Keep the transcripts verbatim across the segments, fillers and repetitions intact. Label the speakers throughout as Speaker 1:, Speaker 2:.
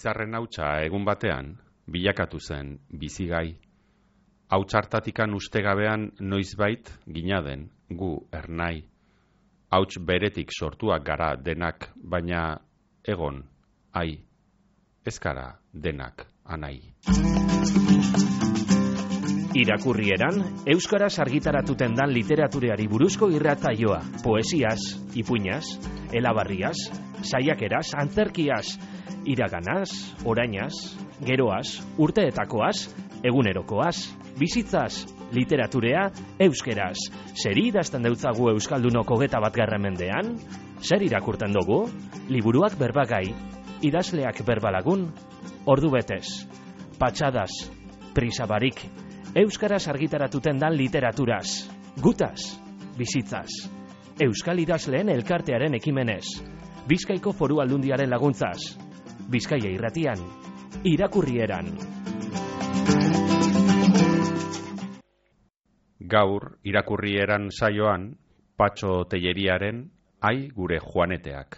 Speaker 1: izarren hautsa egun batean bilakatu zen bizigai. Hautsartatikan ustegabean noizbait ginaden gu ernai. Hauts beretik sortuak gara denak, baina egon, ai, ez gara denak anai.
Speaker 2: Irakurrieran, euskaraz argitaratuten dan literatureari buruzko irratsaioa, poesiaz, ipuinaz, elabarriaz, saiakeraz, antzerkiaz, iraganaz, orainaz, geroaz, urteetakoaz, egunerokoaz, bizitzaz, literaturea, euskeraz. Zer idazten deutzagu euskaldunok hogeta batgarren mendean? Zer irakurten dugu? Liburuak berbagai, idazleak berbalagun, ordu betez, patxadaz, prisabarik, euskaraz argitaratuten dan literaturaz, gutaz, bizitzaz, euskal idazleen elkartearen ekimenez, Bizkaiko Foru Aldundiaren laguntzaz, Bizkaia irratian, irakurrieran.
Speaker 1: Gaur, irakurrieran saioan, Patxo Telleriaren Ai gure Juaneteak.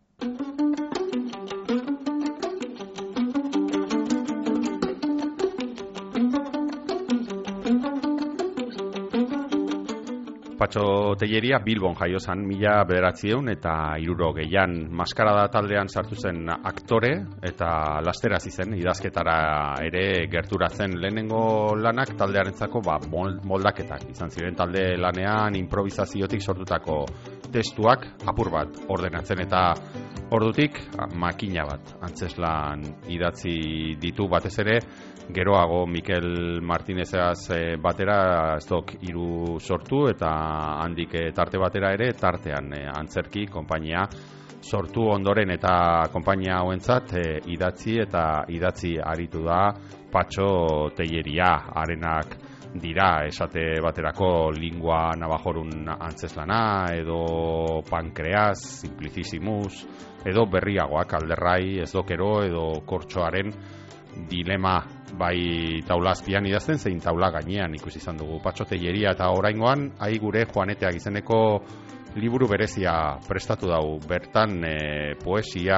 Speaker 1: Patxo Telleria Bilbon jaio zen mila bederatziehun eta hirurogeian. Maskarada taldean sartu zen aktore eta lasterazi zen idazketara ere gerturatzen. Lehenengo lanak taldearentzako ba, moldaketak izan ziren. Talde lanean improvisaziotik sortutako testuak apur bat ordenatzen eta ordutik makina bat antzeslan idatzi ditu batez ere. Geroago Mikel Martinezaz batera stok hiru sortu eta handik tarte batera ere tartean antzerki konpainia sortu ondoren eta konpainia hauentzat idatzi eta idatzi aritu da Patxo Telleria. Arenak dira esate baterako Lingua Navajorun antzeslana edo Pankreas, Simplicissimus edo berriagoak Alderrai, Ezdokero edo Kortxoaren dilema, bai taula azpian idazten zein taula gainean ikusi izan dugu Patxo Telleria. Eta oraingoan Ai gure Juaneteak izeneko liburu berezia prestatu dau. Bertan e, poesia,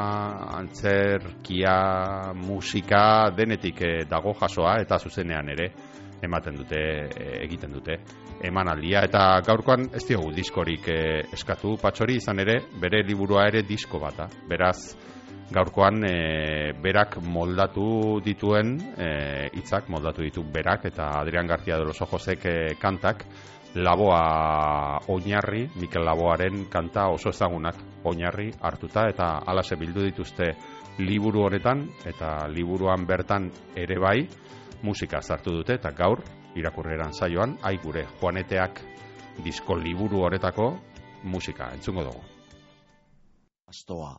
Speaker 1: antzerkia, musika denetik e, dago jasoa eta zuzenean ere ematen dute, e, egiten dute emanaldia. Eta gaurkoan ez diogu diskorik e, eskatu Patxori, izan ere bere liburua ere disko bata. Beraz gaurkoan e, berak moldatu dituen hitzak, e, moldatu ditu berak eta Adrián García de los Ojosek e, kantak, Laboa oinarri, Mikel Laboaren kanta oso ezagunak oinarri hartuta eta halaxe bildu dituzte liburu honetan eta liburuan bertan ere bai musika sartu dute eta gaur irakurrieran saioan Ai gure Juaneteak disko liburu horretako musika entzungo dugu.
Speaker 3: Astoa.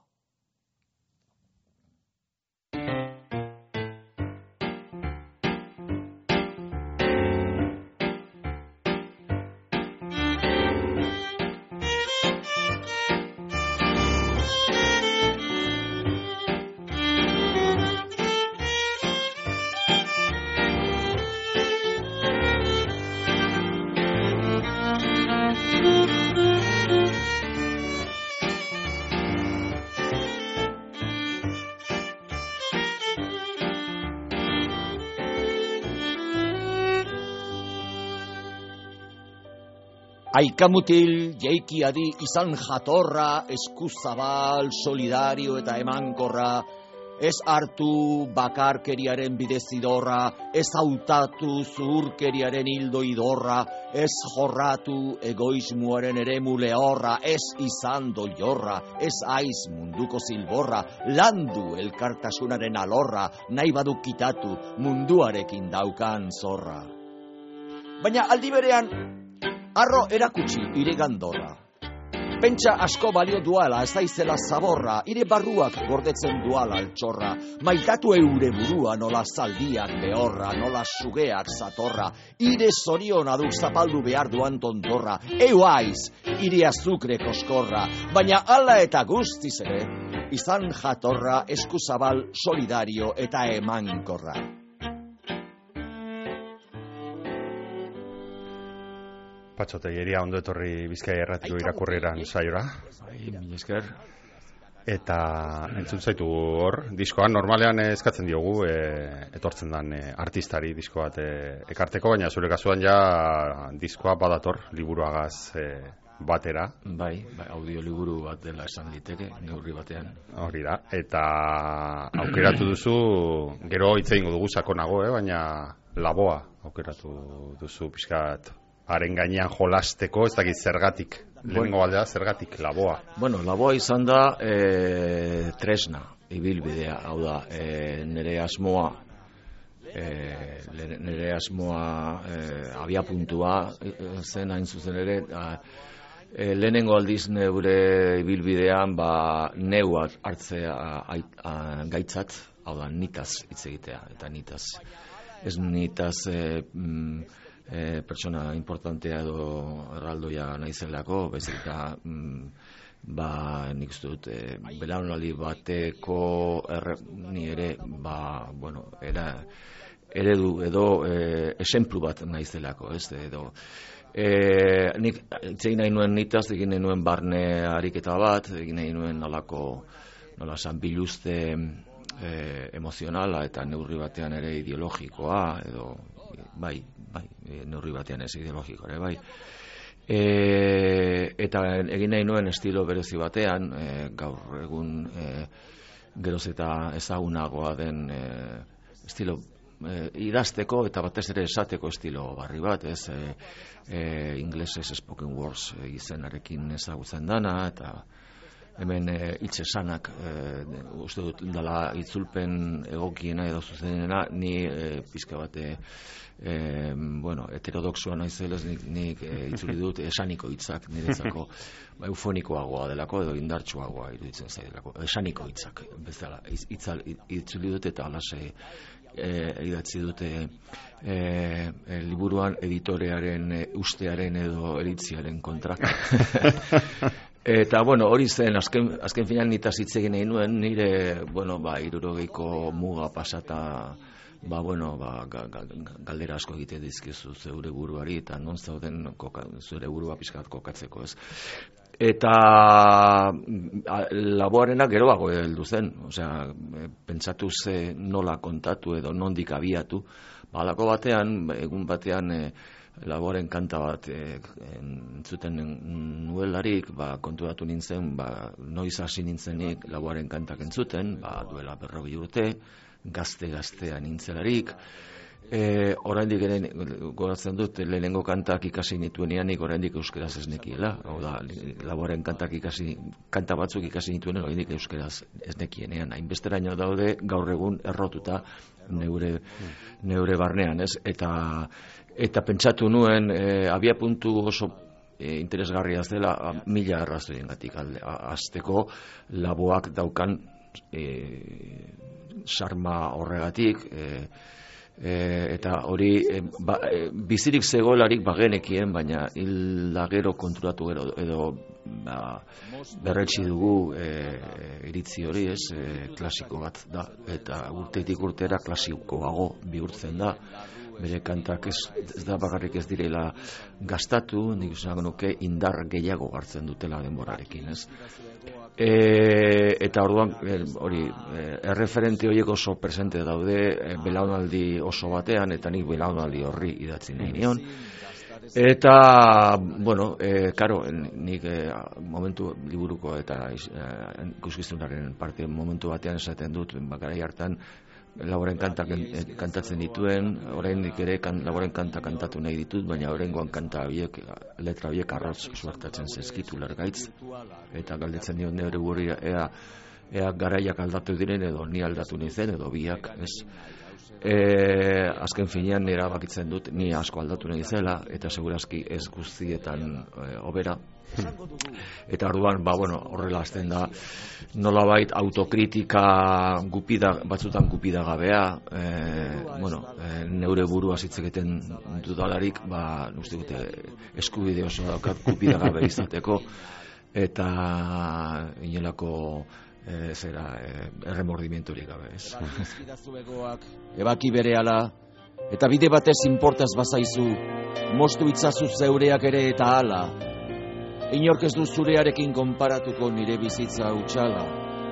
Speaker 3: Aikamutil jeikiadi izan jatorra, eskuzabal, solidario eta emankorra, ez hartu bakarkeriaren bidezidorra, ez hautatu zuhurkeriaren hildo idorra, ez jorratu egoismuaren eremu lehorra, ez izan doiorra, ez aiz munduko zilborra, landu elkartasunaren alorra, nahi badu kitatu munduarekin daukan zorra. Baina aldi berean, arro erakutsi ire gandorra. Pentsa asko balio duala, ez daizela zaborra, ire barruak gordetzen duala altxorra. Maitatu eure burua nola zaldiak behorra, nola sugeak zatorra. Ire zoriona du zapaldu behar duan tontorra. Eu aiz, ire azukre koskorra. Baina ala eta guztiz ere, izan jatorra, eskuzabal, solidario eta emankorra.
Speaker 1: Patxo Telleria, ondo etorri Bizkaia Irratiko irakurrieran saiora.
Speaker 4: Bai, mila esker.
Speaker 1: Eta entzun zaitu hor, diskoan normalean eskatzen diogu e, etortzen den e, artistari disko bat e, ekarteko, baina zure kasuan ja diskoa badator liburuagaz e, batera.
Speaker 3: Bai, bai, audioliburu bat dela esan liteke, neurri batean.
Speaker 1: Hori da, eta aukeratu duzu, gero hitz egingo dugu sakonago, eh, baina laboa aukeratu duzu pixkat haren gainean jolasteko, ez dakit zergatik. Lehenengo baldea, zergatik, laboa.
Speaker 3: Bueno, laboa izan da e, tresna, ibilbidea, hau da, e, nire asmoa, e, nire asmoa e, abia puntua zen hain zuzen ere, a, e, lehenengo aldiz neure ibilbidean, ba, neu hartzea a, a, gaitzat, hau da, nitaz hitz egitea, eta nitaz. Ez nitaz... E, mm, E, pertsona importantea edo erraldoia naizelako, bezik eta mm, ba, nik uste dut e, belaunaldi bateko erre, ni ere ba, bueno, era, eredu edo e, esenplu bat naizelako, ez edo e, nik itzegin nahi nuen nitaz, egin nahi nuen barne ariketa bat, egin nahi nuen nolako nola san biluzte e, emozionala eta neurri batean ere ideologikoa edo bai, bai, neurri batean ez ideologiko ere, bai. E, eta egin nahi nuen estilo berezi batean, e, gaur egun e, geroz eta ezagunagoa den e, estilo e, idazteko eta batez ere esateko estilo barri bat, ez e, e, inglesez spoken words e, izenarekin ezagutzen dana, eta hemen hitz e, esanak e, uste dut dela itzulpen egokiena edo zuzenena, ni e, pizka bate e, bueno, heterodoxoa naizelez nik, nik e, itzuli dut esaniko hitzak niretzako ba, eufonikoagoa delako edo indartsuagoa iruditzen zaidelako, esaniko hitzak bezala itzal, itzuli dut eta alase e, idatzi dute e, e, liburuan editorearen e, ustearen edo eritziaren kontra. Eta, bueno, hori zen, azken, azken finan nitaz hitz egin nahi nuen, nire, bueno, ba, hirurogeiko muga pasata, ba, bueno, ba, ga, ga, galdera asko egite dizkizu zeure buruari, eta non zauden koka, zure burua pixkat kokatzeko, ez. Eta a, laboarena geroago heldu zen, osea, pentsatu ze nola kontatu edo nondik abiatu, ba, alako batean, egun batean, e, laboaren kanta bat e, entzuten nuelarik, ba, konturatu nintzen, ba, noiz hasi nintzenik laboaren kantak entzuten, ba, duela berrogei urte, gazte-gaztea nintzelarik, e, oraindik ere goratzen dut, lehenengo kantak ikasi nituenean, nik oraindik euskeraz ez nekiela, hau da, laboaren kantak ikasi, kanta batzuk ikasi nituenean, oraindik euskeraz ez nekienean, hainbesteraino daude gaur egun errotuta neure, neure barnean, ez, eta Eta pentsatu nuen, e, abia puntu oso e, interesgarria zela, a, mila arrazoiengatik hasteko laboak daukan e, sarma horregatik, e, e, eta hori e, ba, e, bizirik zegoelarik bagenekien, baina hildagero konturatu gero edo ba, berretsi dugu e, iritzi hori, ez, e, klasiko bat da, eta urtetik urtera klasikoago bihurtzen da. Bere kantak ez, ez da bakarrik ez direla gastatu, nik esango nuke indar gehiago hartzen dutela denborarekin, ez? E, eta orduan hori e, erreferente horiek oso presente daude e, belaunaldi oso batean, eta nik belaunaldi horri idatzi nahi nion. Eta, bueno, e, karo, nik e, momentu liburuko eta ikuskizunaren parte momentu batean esaten dut, bakarai hartan, laboren kantak kantatzen dituen, oraindik ere kan, laboren kanta kantatu nahi ditut, baina oraingoan kanta horiek, letra horiek arrotz suertatzen zezkitu lergaitz, eta galdetzen dio neure burri ea, ea garaiak aldatu diren edo ni aldatu nizen edo biak, ez. E, azken finean nire bakitzen dut, ni asko aldatu nahi zela, eta segurazki ez guztietan e, obera. Eta orduan, ba, bueno, horrela azten da, nolabait autokritika gupida, batzutan gupida gabea, e, bueno, e, neure burua zitzeketen dudalarik, ba, uste dute, eskubide oso daukat gupida gabe izateko, eta inolako e, zera, e, erremordimenturik gabe, ez.
Speaker 4: Ebaki berehala, eta bide batez inportaz bazaizu, mostu itzazu zeureak ere eta hala. Inork ez du zurearekin konparatuko nire bizitza hutsala.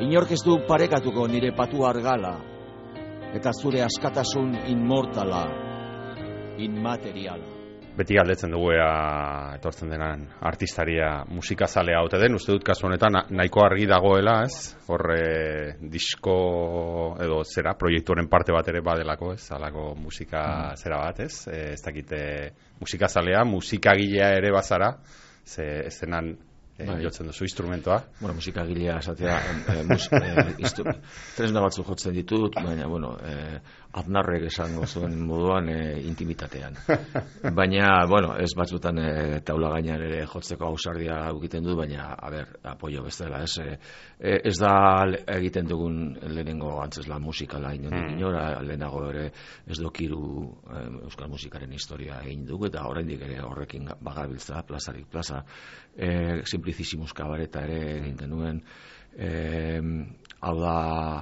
Speaker 3: Inork ez du parekatuko nire patu argala, eta zure askatasun inmortala, inmateriala.
Speaker 1: Beti galdetzen dugu ea etortzen denan artistaria musikazalea haute den, uste dut kasu honetan nahiko argi dagoela, ez? Horre disko edo zera, proiektuaren parte bat ere badelako, ez? Halako musika mm. zera bat, ez? E, ez dakite musikazalea, musikagilea ere bazara, ze ez denan e, jotzen duzu instrumentoa.
Speaker 4: Bueno, musikagilea esatea, e, mus, e, tresna batzu jotzen ditut, baina, bueno, e, Aznarrek esango zuen moduan e, intimitatean. Baina, bueno, ez batzutan e, taula gainean ere jotzeko ausardia egiten du, baina, a ber, apoio bestela, ez, e, ez da egiten dugun lehenengo antzeslan musikala inondik inora, lehenago ere ez dokiru e, euskal musikaren historia egin dugu, eta oraindik ere horrekin bagabiltza, plazarik plaza, e, Simplicissimus kabareta ere egin genuen, e, hau da,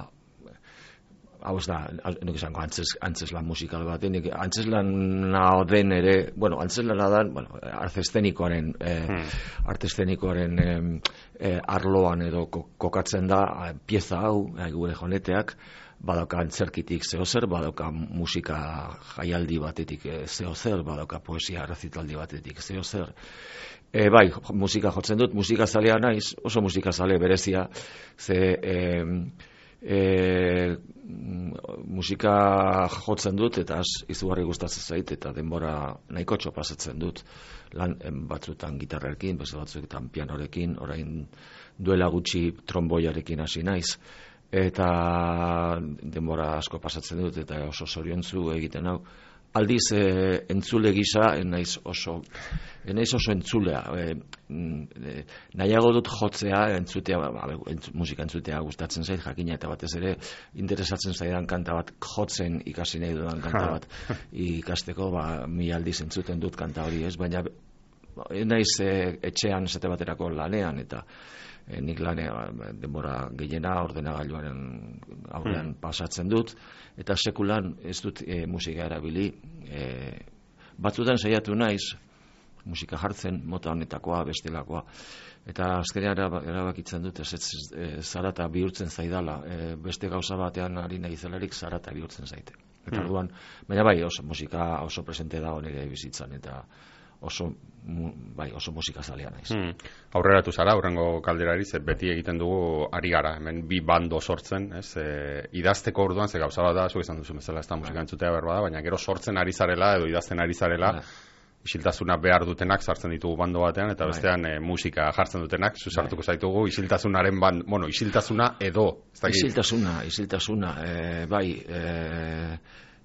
Speaker 4: hau ez da, nik esango antzes, antzeslan musikal bat, nik antzeslana den ere, bueno, antzeslana da, bueno, arte eszenikoaren, eh, hmm. arte eszenikoaren eh, arloan edo kokatzen da, pieza hau, gure joneteak, badauka antzerkitik zehozer, badauka musika jaialdi batetik zehozer, badauka poesia rezitaldi batetik zehozer. E, bai, musika jotzen dut, musika zalea naiz, oso musika zale berezia, ze... E, E, musika jotzen dut eta az, izugarri gustatzen zait eta denbora nahikotxo pasatzen dut lan batzutan gitarrekin, beste batzuetan pianorekin, orain duela gutxi tromboiarekin hasi naiz eta denbora asko pasatzen dut eta oso zoriontsu egiten hau. Aldiz e, entzule gisa naiz oso naiz oso entzulea e, e, nahiago dut jotzea entzutea, entz, musika entzutea gustatzen zait jakina eta batez ere interesatzen zaidan kanta bat jotzen ikasi nahi dudan kanta bat ikasteko ba, mi aldiz entzuten dut kanta hori ez, baina naiz e, etxean esate baterako lanean eta E, nik lanea denbora gehiena ordenagailuaren aurrean hmm. pasatzen dut eta sekulan ez dut e, musika erabili e, batzutan saiatu naiz musika jartzen mota honetakoa bestelakoa eta azkenean erabakitzen dut ez ez e, zarata bihurtzen zaidala e, beste gauza batean ari nahi zelarik zarata bihurtzen zaite eta hmm. orduan, baina bai oso musika oso presente da nire bizitzan eta oso bai, oso musikazalea naiz. Hmm.
Speaker 1: Aurreratu zara, aurrengo kalderari, ze beti egiten dugu ari gara, hemen bi bando sortzen, ez? E, idazteko orduan, ze gauza bat da, zuek izan duzu bezala, ez da musika entzutea behar bada, baina gero sortzen ari zarela, edo idazten ari zarela, isiltasuna behar dutenak sartzen ditugu bando batean, eta bestean e, musika jartzen dutenak, zu sartuko zaitugu, isiltasunaren band, bueno, isiltasuna edo, ez da
Speaker 4: isiltasuna, isiltasuna, e, bai, e,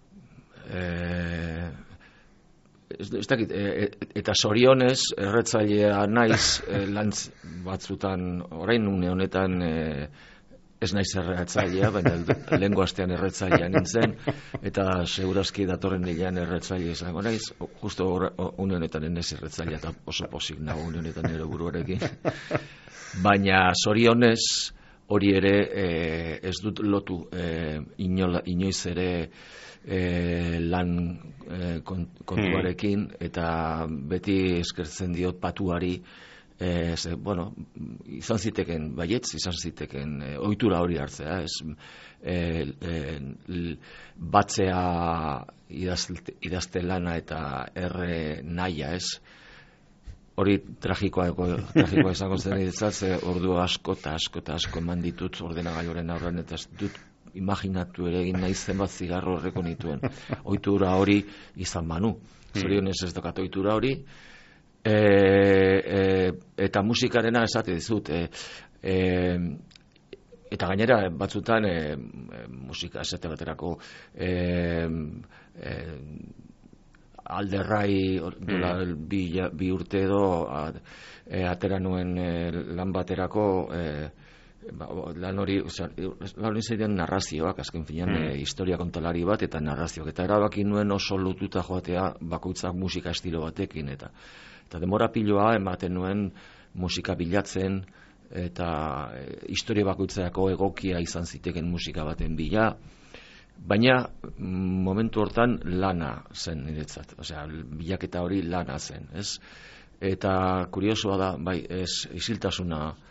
Speaker 4: e, Ez, ez dakit, e, eta zorionez erretzailea naiz e, lantz batzutan, orain une honetan e, ez naiz erretzailea, baina lehengo astean erretzailea nintzen, eta segurazki datorren hilean erretzailea izango naiz, justo une honetan enez erretzailea eta oso pozik nago une honetan ere buruarekin. Baina zorionez hori ere e, ez dut lotu e, inola, inoiz ere E, lan e, kontuarekin eta beti eskertzen diot patuari e, ze, bueno, izan ziteken baietz, izan ziteken e, ohitura hori hartzea ez, e, e, batzea idazte, idazte lana eta erre naia ez hori tragikoa, tragikoa izango zen izatzen, ordu asko eta asko eta asko eman ditut ordenagailuaren aurrean eta ez dut imaginatu ere egin nahi zenbat zigarro horreko nituen. Ohitura hori izan banu. Zorionez ez dokat ohitura hori. E, e, eta musikarena esate dizut. E, e, eta gainera batzutan e, musika esate baterako e, e, alderrai mm. bi, bi urte edo a, e, atera nuen e, lan baterako e, lan hori, lan hori ziren narrazioak, azken finean mm. e, historia kontalari bat eta narrazioak, eta erabaki nuen oso lotuta joatea bakoitzak musika estilo batekin, eta eta demora piloa ematen nuen musika bilatzen, eta e, historia bakoitzako egokia izan ziteken musika baten bila, baina momentu hortan lana zen niretzat, osea, bilaketa hori lana zen, ez? Eta kuriosoa da, bai, ez isiltasuna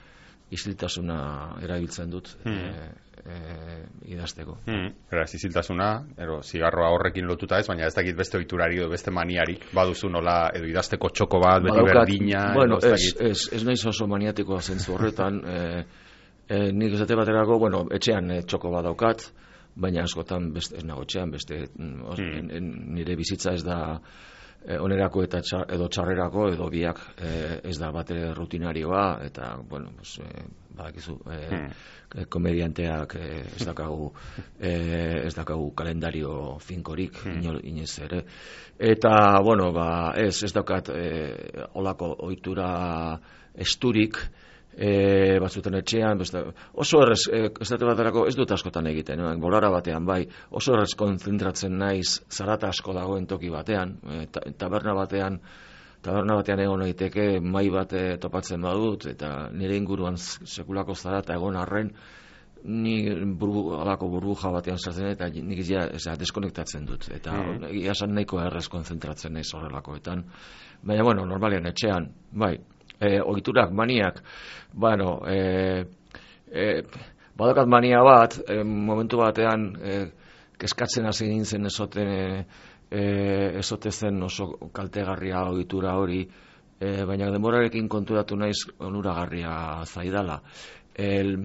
Speaker 4: isiltasuna erabiltzen dut
Speaker 1: Hmm.
Speaker 4: e, e, idazteko.
Speaker 1: Hmm. Beraz, isiltasuna, ero, zigarroa horrekin lotuta ez, baina ez dakit beste ohiturari edo beste maniarik, baduzu nola edo idazteko txoko bat, beti
Speaker 4: Badaukat,
Speaker 1: berdina,
Speaker 4: bueno,
Speaker 1: edo ez
Speaker 4: ez,
Speaker 1: dakit.
Speaker 4: ez, ez naiz oso maniatikoa zentzu horretan, e, e, nik esate baterako, bueno, etxean e, txoko bat daukat, baina askotan beste, ez nago etxean, beste, mm, os,
Speaker 1: Hmm.
Speaker 4: en, en, nire bizitza ez da e, onerako eta txar, edo txarrerako, edo biak e, ez da bate rutinarioa, eta, bueno, pues, e, badakizu, e,
Speaker 1: Hmm.
Speaker 4: e, komedianteak e, ez dakagu e, ez dakagu kalendario finkorik
Speaker 1: Hmm.
Speaker 4: inol, inez ere, eta bueno, ba, ez, ez daukat e, olako ohitura esturik, e, batzutan etxean, beste, oso errez, e, ez dute baterako, ez dut askotan egiten, no? Bolara batean bai, oso errez konzentratzen naiz zarata asko dagoen toki batean, e, ta, taberna batean, taberna batean egon egiteke mai bat e, topatzen badut, eta nire inguruan sekulako zarata egon arren, ni buru, alako burbuja batean sartzen eta nik ja, eza, deskonektatzen dut, eta
Speaker 1: Mm.
Speaker 4: egia esan nahiko errez konzentratzen naiz horrelakoetan, baina bueno, normalean etxean, bai, e, ohiturak, maniak, bueno, e, e, badakat mania bat, e, momentu batean e, keskatzen hasi nintzen ezoten e, e, ezote zen oso kaltegarria ohitura hori, e, baina denborarekin konturatu naiz onuragarria zaidala. El,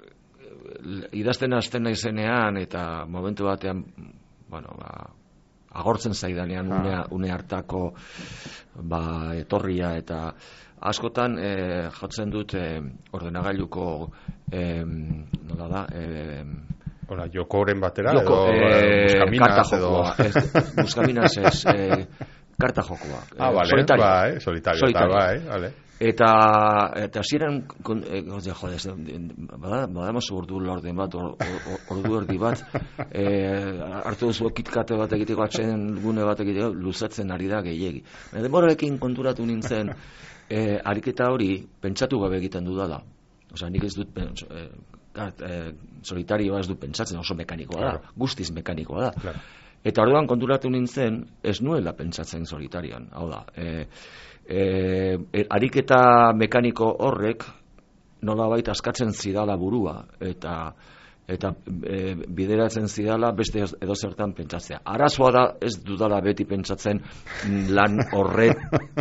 Speaker 4: idazten hasten naizenean eta momentu batean, bueno, ba, agortzen zaidanean une, une hartako ba, etorria eta askotan e, jotzen dut e, ordenagailuko e, nola da e,
Speaker 1: Hola, jokoren batera,
Speaker 4: joko,
Speaker 1: edo
Speaker 4: e,
Speaker 1: buskaminas,
Speaker 4: karta
Speaker 1: edo...
Speaker 4: jokoa, ez, buskaminas ez, e, karta jokoa.
Speaker 1: Ah,
Speaker 4: e,
Speaker 1: bale,
Speaker 4: solitario.
Speaker 1: bai, solitario,
Speaker 4: Solitario.
Speaker 1: eta bai, bale.
Speaker 4: Eta eta hasieran eh, jode, bada badamazu ordu laurden bat, or, or, ordu erdi bat, eh, hartu duzu kitkate bat egiteko, atzen gune bat egiteko, luzatzen ari da gehiegi. Denborarekin konturatu nintzen, eh, ariketa hori pentsatu gabe egiten dudala. Osea, nik ez dut eh, eh, solitarioa ez dut pentsatzen, oso mekanikoa da,
Speaker 1: Claro.
Speaker 4: guztiz mekanikoa da.
Speaker 1: Claro.
Speaker 4: Eta orduan konturatu nintzen, ez nuela pentsatzen solitarioan. Hau da, eh, E, e, ariketa mekaniko horrek nolabait askatzen zidala burua eta eta e, bideratzen zidala beste edo zertan pentsatzea. Arazoa da ez dudala beti pentsatzen lan horret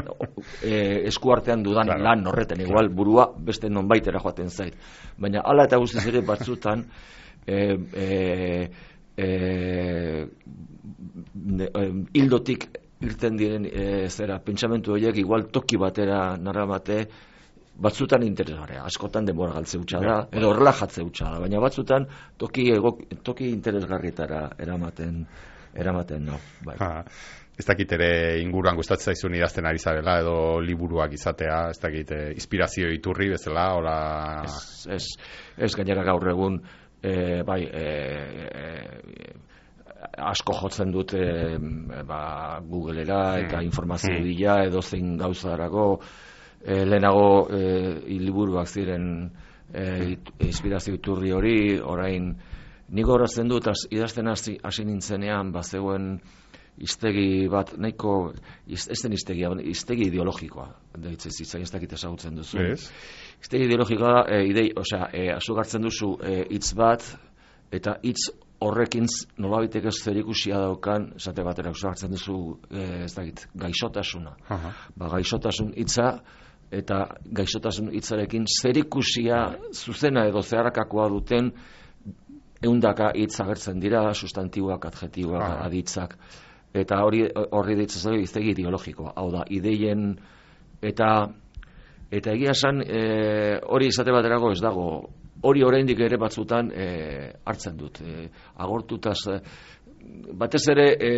Speaker 4: e, eskuartean dudan
Speaker 1: Claro.
Speaker 4: lan horreten, igual burua beste nonbaitera joaten zait. Baina hala eta guztiz ere batzutan e, e, e, ne, e, hildotik irten diren e, zera pentsamentu horiek igual toki batera narramate batzutan interesgarria, askotan denbora galtze hutsa da, edo relajatze hutsa da, baina batzutan toki egok, toki interesgarrietara eramaten eramaten no, bai.
Speaker 1: Ha, ez dakit ere inguruan gustatzen zaizun idazten ari zarela, edo liburuak izatea, ez dakit eh, inspirazio iturri bezala, hola...
Speaker 4: Ez, ez, ez gainera gaur egun e, bai, e, e, asko jotzen dut e, ba, Googlera eta informazio bila edo zein gauzarako e, lehenago e, liburuak ziren e, inspirazio iturri hori, orain nik horazten dut az, idazten hasi, hasi nintzenean bazegoen hiztegi bat nahiko ez den hiztegia, hiztegi ideologikoa deitzen zitzaion, ez dakit ezagutzen duzu.
Speaker 1: Ez?
Speaker 4: Hiztegi ideologikoa e, idei, osea, e, asugartzen duzu hitz e, bat eta hitz horrekin nolabaiteko zerikusia daukan, esate batera hartzen duzu, e, ez dakit, gaixotasuna.
Speaker 1: Aha.
Speaker 4: Ba, gaixotasun hitza eta gaixotasun hitzarekin zerikusia zuzena edo zeharkakoa duten ehundaka hitz agertzen dira, sustantiboak, adjetiboak,
Speaker 1: Aha.
Speaker 4: aditzak, eta hori horri deitzen zaio hiztegi ideologikoa. Hau da, ideien eta eta egia esan e, hori izate baterako ez dago. Hori oraindik ere batzutan e, hartzen dut. E, agortutaz, e, batez ere e,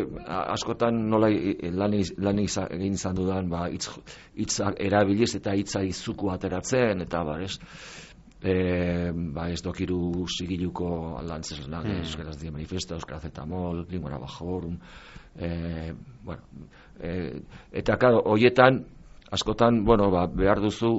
Speaker 4: askotan nola lan, lan iza, egin izan dudan ba, hitz, hitzak erabiliz eta hitza izuku ateratzen, eta ba, ez, e, ba, ez dokiru sigiluko lantzes lan, mm. Euskaraz Dia Manifesto, Euskaraz Etamol, Lingora Bajorum, e, bueno, e, eta claro, hoietan, askotan, bueno, ba, behar duzu,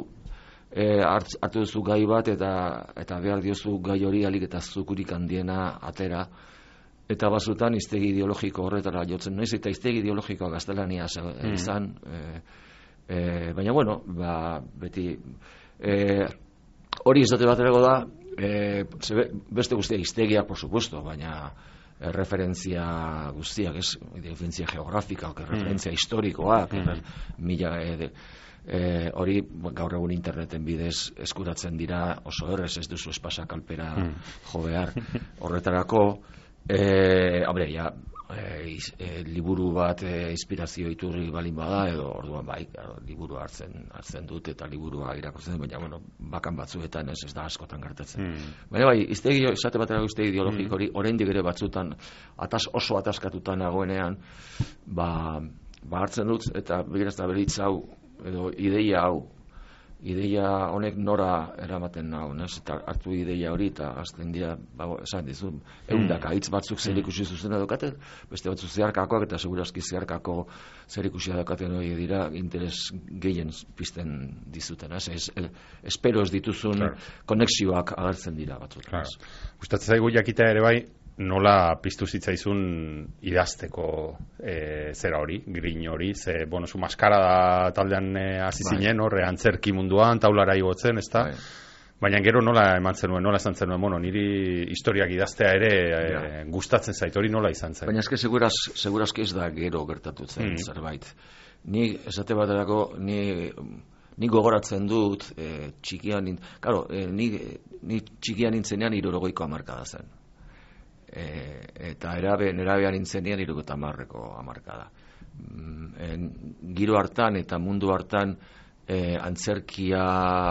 Speaker 4: E, hartu duzu gai bat eta eta behar diozu gai hori alik eta zukurik handiena atera eta bazutan hiztegi ideologiko horretara jotzen naiz eta hiztegi ideologikoa gaztelania mm. izan e, e, baina bueno ba, beti e, hori izate baterako da, e, beste guztia hiztegia, por supuesto, baina e, referentzia guztiak, ez, referentzia geografika, referentzia mm. historikoak, mm. mila, e, E, hori gaur egun interneten bidez eskuratzen dira oso errez, ez duzu espasak alpera mm. jo behar horretarako e, hombre, ja e, iz, e, liburu bat e, inspirazio iturri balin bada edo orduan bai, liburu hartzen hartzen dut eta liburua irakurtzen, baina bueno, bakan batzuetan ez ez da askotan gertatzen mm. baina bai, iztegi, esate batera iztegi ideologiko hori, mm. oraindik ere batzutan atas, oso ataskatutan nagoenean ba, ba hartzen dut eta begirazta beritz hau edo ideia hau, ideia honek nora eramaten nau, nes? Eta hartu ideia hori eta azten dira, ba, esan dizu, eundaka, hitz batzuk zer ikusi zuzena daukate, beste batzuk zeharkakoak eta segurazki zeharkako zer ikusi daukaten hori dira, interes gehien pizten dizuten, ez? Es, es, espero ez dituzun claro. Konexioak agertzen dira batzuk.
Speaker 1: Claro. Gustatzen zaigu jakitea ere bai, nola piztu zitzaizun idazteko e, zera hori, grin hori, ze, bueno, zu maskarada taldean hasi e, zinen, horre, antzerki munduan, taulara igotzen, ez da? Baina gero nola eman zenuen, nola esan zenuen, bueno, niri historiak idaztea ere e, gustatzen zait, hori nola izan zen?
Speaker 4: Baina eske seguraz, segurazki ez da gero gertatutzen mm. zerbait. Ni, esate baterako, ni... Ni gogoratzen dut, e, txikian, claro, e, ni, ni txikian nintzenean hirurogeiko hamarkada zen. E, eta erabe, nerabean nintzenean hirurogeita hamarreko hamarkada. Mm, giro hartan eta mundu hartan e, antzerkia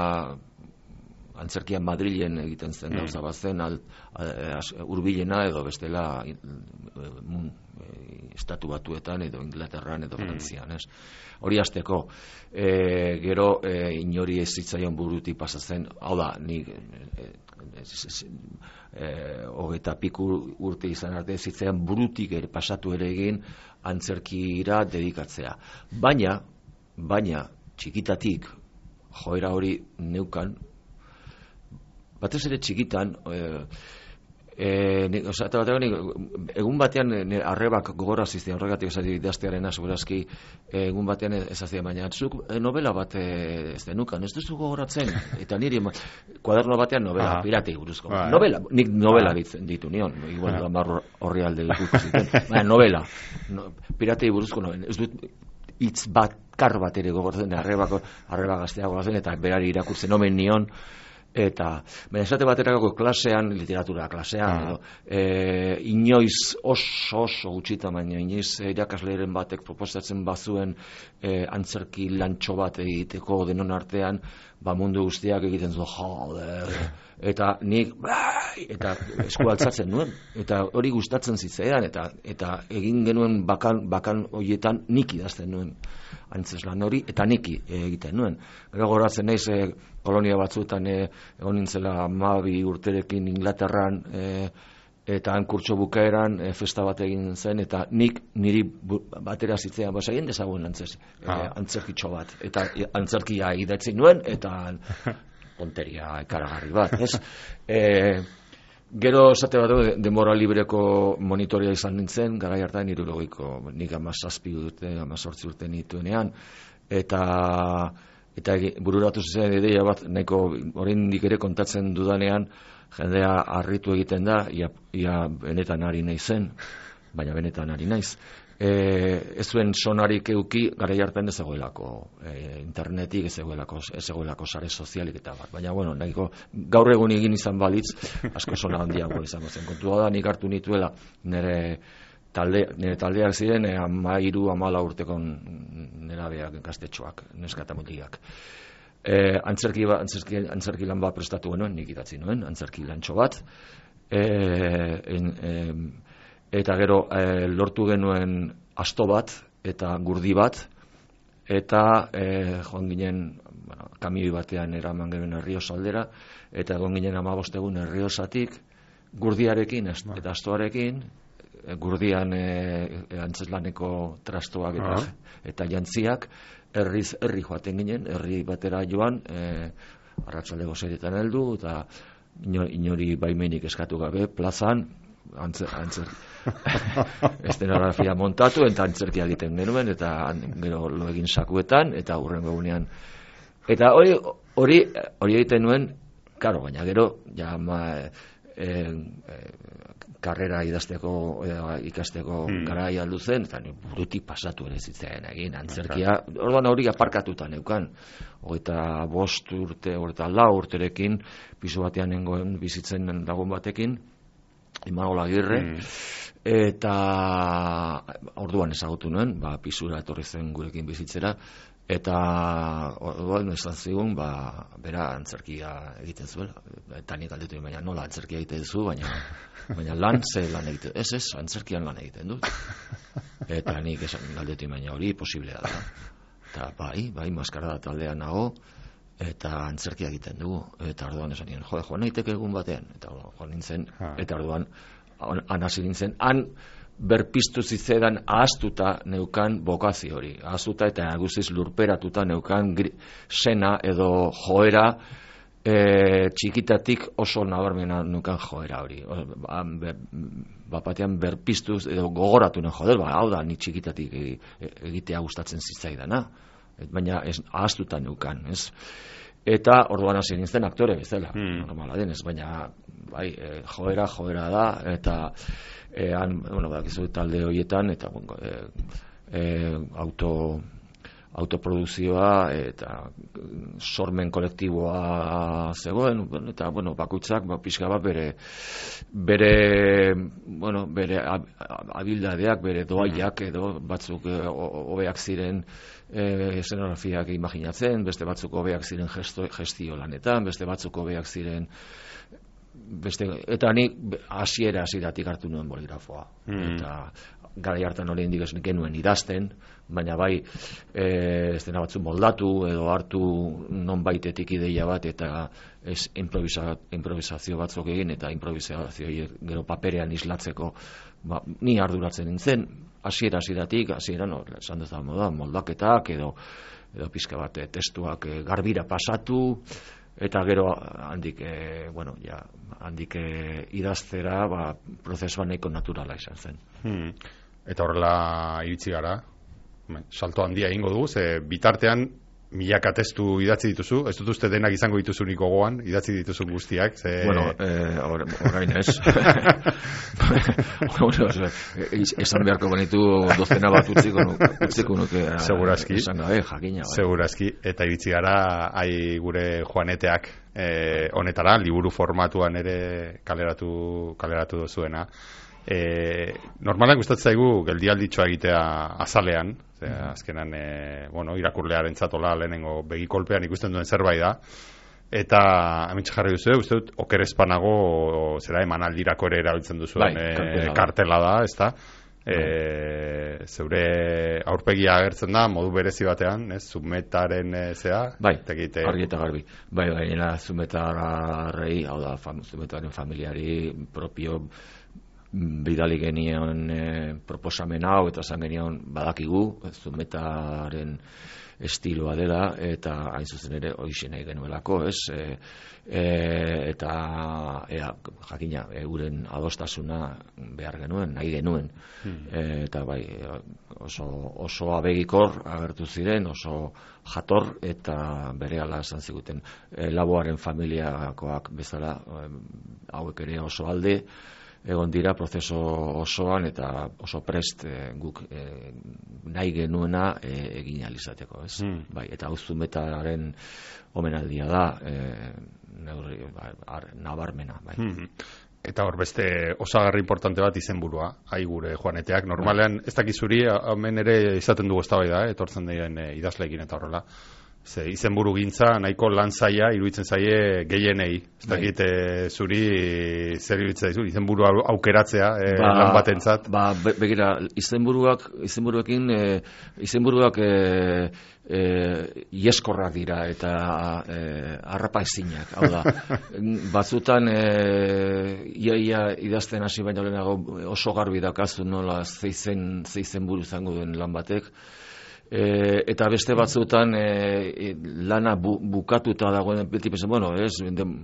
Speaker 4: antzerkia Madrilen egiten zen gauza mm. bazen al, hurbilena edo bestela e, mun, e, estatu batuetan edo Inglaterran edo Frantzian, mm. ez? Hori hasteko e, gero e, inori ez zitzaion burutik pasatzen, hau da, nik e, e, hogeita piku urte izan arte zitzaion burutik ere pasatu ere egin antzerkira dedikatzea. Baina, baina txikitatik joera hori neukan, batez ere txikitan, e, e, osate batean, egun batean arrebak gogora zizten, horregatik esati idaztearen segurazki, egun batean ezazien, baina zuk novela bat ez denukan, ez duzu gogoratzen, eta niri kuaderno batean novela, ah. piratei buruzko. Ah, novela, nik novela ah. ditu nion, igual ah. amar horri alde dituko ziten, baina novela, no, piratei buruzko novela, ez dut hitz bat, kar bat ere gogoratzen, arrebak, arrebak gaztea gogoratzen, eta berari irakurtzen omen nion, eta, baina esate baterako klasean, literatura klasean, edo, e, inoiz oso oso gutxita, baina inoiz irakasleiren batek proposatzen bazuen e, antzerki lantxo bat egiteko denon artean, ba mundu guztiak egiten zu, joder, eta nik, bai, eta esku altzatzen nuen, eta hori gustatzen zitzaidan, eta eta egin genuen bakan, bakan horietan nik idazten nuen antzeslan hori, eta niki egiten nuen. Gero goratzen naiz, e, kolonia batzuetan e, egon nintzela hamabi urterekin Inglaterran, e, eta han kurtso bukaeran e, festa bat egin zen, eta nik niri batera zitzean, basa egin dezagun antzes, ah. e, antzerkitxo bat, eta antzerkia idatzen nuen, eta tonteria ekaragarri bat, ez? E, gero, esate bat, denbora libreko monitorea izan nintzen, garai hartan hirurogeiko, nik amazazpi urte, amazortzi urte nituenean, eta eta bururatu zen ideia bat, nahiko oraindik ere kontatzen dudanean, jendea harritu egiten da, ia, ia benetan ari naizen, baina benetan ari naiz. E, ez zuen sonarik euki, garai hartan ez zegoelako e, internetik, ez zegoelako, ez zegoelako sare sozialik eta bat. Baina, bueno, nahiko gaur egun egin izan balitz, asko sona handiago izango zen. Kontua da, nik hartu nituela nire talde, nire taldeak ziren, e, ama iru, amala urteko nerabeak gaztetxoak, neskata mutilak. E, antzerki, ba, antzerki, antzerki lan bat prestatu genuen, nik idatzi nuen, antzerki lantxo bat, e, en, e, eta gero e, lortu genuen asto bat eta gurdi bat, eta e, joan ginen bueno, kamioi batean eraman genuen Errioz aldera, eta egon ginen hamabost egun Erriozatik gurdiarekin eta astoarekin, e, gurdian e, e, antzeslaneko trastoak eta, uh-huh. eta jantziak, herriz herri joaten ginen, herri batera joan, e, arratsaldeko seietan heldu, eta inori baimenik eskatu gabe, plazan, antzer, antzer estenografia montatu, eta antzerkia egiten genuen, eta gero lo egin sakuetan, eta hurrengo egunean. Eta hori, hori, hori egiten nuen, Claro, baina gero, ja, ma, e, e, karrera idazteko, e, ikasteko hmm. garai aldu zen, eta burutik pasatu ere zitzen egin, antzerkia, orduan hori aparkatuta neukan, hogeita bost urte, hogeita lau urterekin, pisu batean nengoen bizitzen dagoen batekin, Imanol Agirre, hmm. eta orduan ezagutu nuen, ba, pisura etorri zen gurekin bizitzera, eta orduan esan zigun, ba, bera antzerkia egiten zuela, eta nik galdetu baina nola antzerkia egiten duzu, baina, baina lan ze lan egiten, ez ez, antzerkian lan egiten dut. Eta nik esan galdetu baina hori posiblea da. Eta bai, bai, maskarada taldean nago, eta antzerkia egiten dugu. Eta orduan esan nien, jo, joan naiteke egun batean, eta joan nintzen, eta orduan, han hasi nintzen, han, berpiztu zitzedan ahaztuta neukan bokazio hori. Ahaztuta eta guztiz lurperatuta neukan gri, sena edo joera e, txikitatik oso nabarmena neukan joera hori. Bapatean berpiztuz edo gogoratu nahi joder, ba, hau da ni txikitatik egitea gustatzen zitzaidana. Baina ez, ahaztuta neukan, ez? Eta orduan hasi nintzen aktore bezala, hmm. normala denez, baina bai, e, joera, joera da, eta E, han, bueno, bakizu talde horietan eta bueno, e, e, auto autoprodukzioa eta sormen kolektiboa zegoen, eta bueno, bakoitzak ba, pixka bat bere bere bueno, bere abildadeak, bere doaiak edo batzuk hobeak ziren e, esenografiak imaginatzen, beste batzuk hobeak ziren gesto, gestio lanetan, beste batzuk hobeak ziren Beste, eta nik hasiera hasieratik hartu nuen boligrafoa. Mm. Eta garai hartan hori indik ez genuen idazten, baina bai e, estena batzu moldatu edo hartu nonbaitetik ideia bat eta ez improvisa, improvisazio batzuk egin eta improvisazio gero paperean islatzeko ba, ni arduratzen nintzen hasiera hasieratik, hasiera no, esan dezan moda, moldaketak edo, edo pizka bat testuak e, garbira pasatu eta gero handik e, bueno, ja, handik e, idaztera ba, prozesua nahiko naturala izan zen.
Speaker 1: Hmm. Eta horrela iritsi gara, salto handia egingo dugu, ze bitartean milaka testu idatzi dituzu, ez dut uste denak izango dituzunik gogoan, idatzi dituzu guztiak. Ze...
Speaker 4: Bueno, eh, orain ez. Esan beharko benitu dozena bat utziko, utziko nuke.
Speaker 1: Segurazki.
Speaker 4: Esan gabe, jakina. Bai.
Speaker 1: Segurazki. Eta iritsi gara, ai gure Juaneteak eh, honetara, liburu formatuan ere kaleratu, kaleratu dozuena. E, normalan gustatzen zaigu geldialditxoa egitea azalean, ze, azkenan e, bueno, irakurlearen zatola lehenengo begikolpean ikusten duen zerbait da, eta hementxe jarri duzu, uste dut okerezpanago zera emanaldirako ere erabiltzen duzuen bai, e, kartela da, ez da? E, zeure aurpegia agertzen da modu berezi batean, ez, Zumetaren e, zea?
Speaker 4: Bai, tegite... argi eta garbi. Bai, bai, nena Zumetarrei, hau da, fam, Zumetaren familiari propio bidali genion e, proposamen hau eta zan genion badakigu Zumetaren estiloa dela eta hain zuzen ere hoixe nahi genuelako, ez? E, e, eta ea, jakina, euren adostasuna behar genuen, nahi genuen. Hmm. E, eta bai, oso, oso abegikor agertu ziren, oso jator eta berehala esan ziguten. E, Laboaren familiakoak bezala, e, hauek ere oso alde, egon dira prozeso osoan eta oso prest e, guk e, nahi genuena e, egin alizateko, ez? Mm. Bai, eta hau Zumetaren omenaldia da, e, neurri, ba, ar, nabarmena, bai.
Speaker 1: Mm-hmm. Eta hor beste osagarri importante bat izenburua, ai gure Juaneteak, normalean ez dakizuri, hemen ere izaten dugu eztabaida, eh, etortzen diren e, idazleekin eta horrela. Ze izenburu gintza nahiko lan zaia iruditzen zaie gehienei. Ez dakit e, zuri zer iruditzen zaizu izenburu aukeratzea e, ba, lan batentzat.
Speaker 4: Ba, begira, izenburuak izenburuekin e, izenburuak e, e, ieskorrak dira eta e, harrapa ezinak. Hau da, batzutan e, ia, ia idazten hasi baino lehenago oso garbi dakazu nola zeizen zeizenburu izango duen lan batek. E, eta beste batzutan e, lana bu, bukatuta dagoen beti pensa, bueno, ez,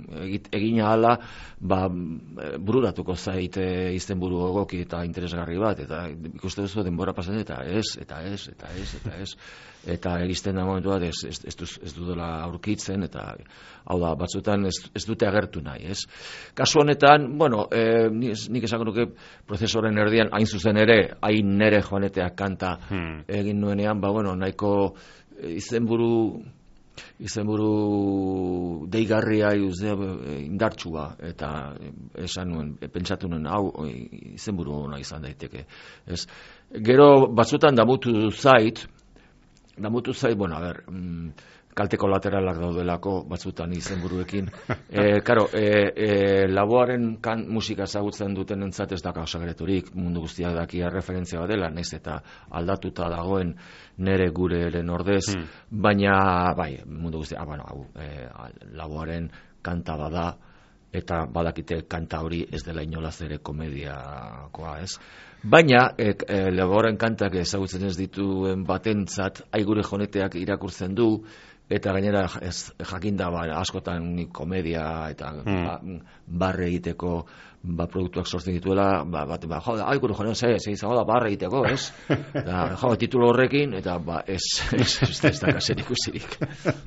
Speaker 4: egina hala, ba, bururatuko zaite izenburu egoki eta interesgarri bat, eta ikuste duzu denbora pasatzen, eta ez, eta ez, eta ez, eta ez. eta iristen da momentu bat ez, ez, ez, duz, ez dudela aurkitzen, eta hau da, batzutan ez, ez dute agertu nahi, ez? Kasu honetan, bueno, e, nik esango nuke prozesoren erdian, hain zuzen ere, hain nere joaneteak kanta hmm. egin nuenean, ba, bueno, nahiko izenburu izenburu deigarria indartsua, eta esan nuen, pentsatu nuen, hau izenburu ona izan daiteke. Ez? Gero batzutan damutu zait, damutu zait, bueno, a ber, mm, kalte kolateralak daudelako batzutan izenburuekin. E, karo, e, e, Laboaren kan musika ezagutzen duten entzat ez da kausagereturik, mundu guztiak dakia referentzia bat dela, naiz eta aldatuta dagoen nere gure eren ordez, hmm. baina, bai, mundu guztiak, ah, bueno, hau, e, Laboaren kanta bada, eta badakite kanta hori ez dela inolaz ere komediakoa, ez? Baina, e, e, Laboaren kantak ezagutzen ez dituen batentzat, aigure joneteak irakurtzen du, eta gainera ez, jakinda ba, askotan nik komedia eta hmm. ba, barre egiteko ba, produktuak sortzen dituela, ba, bat, ba, jo, aigure joneteak ez, ez, da barre egiteko, ez? Da, jo, titulo horrekin, eta ba, ez, ez, ez, ez da kasen ikusirik.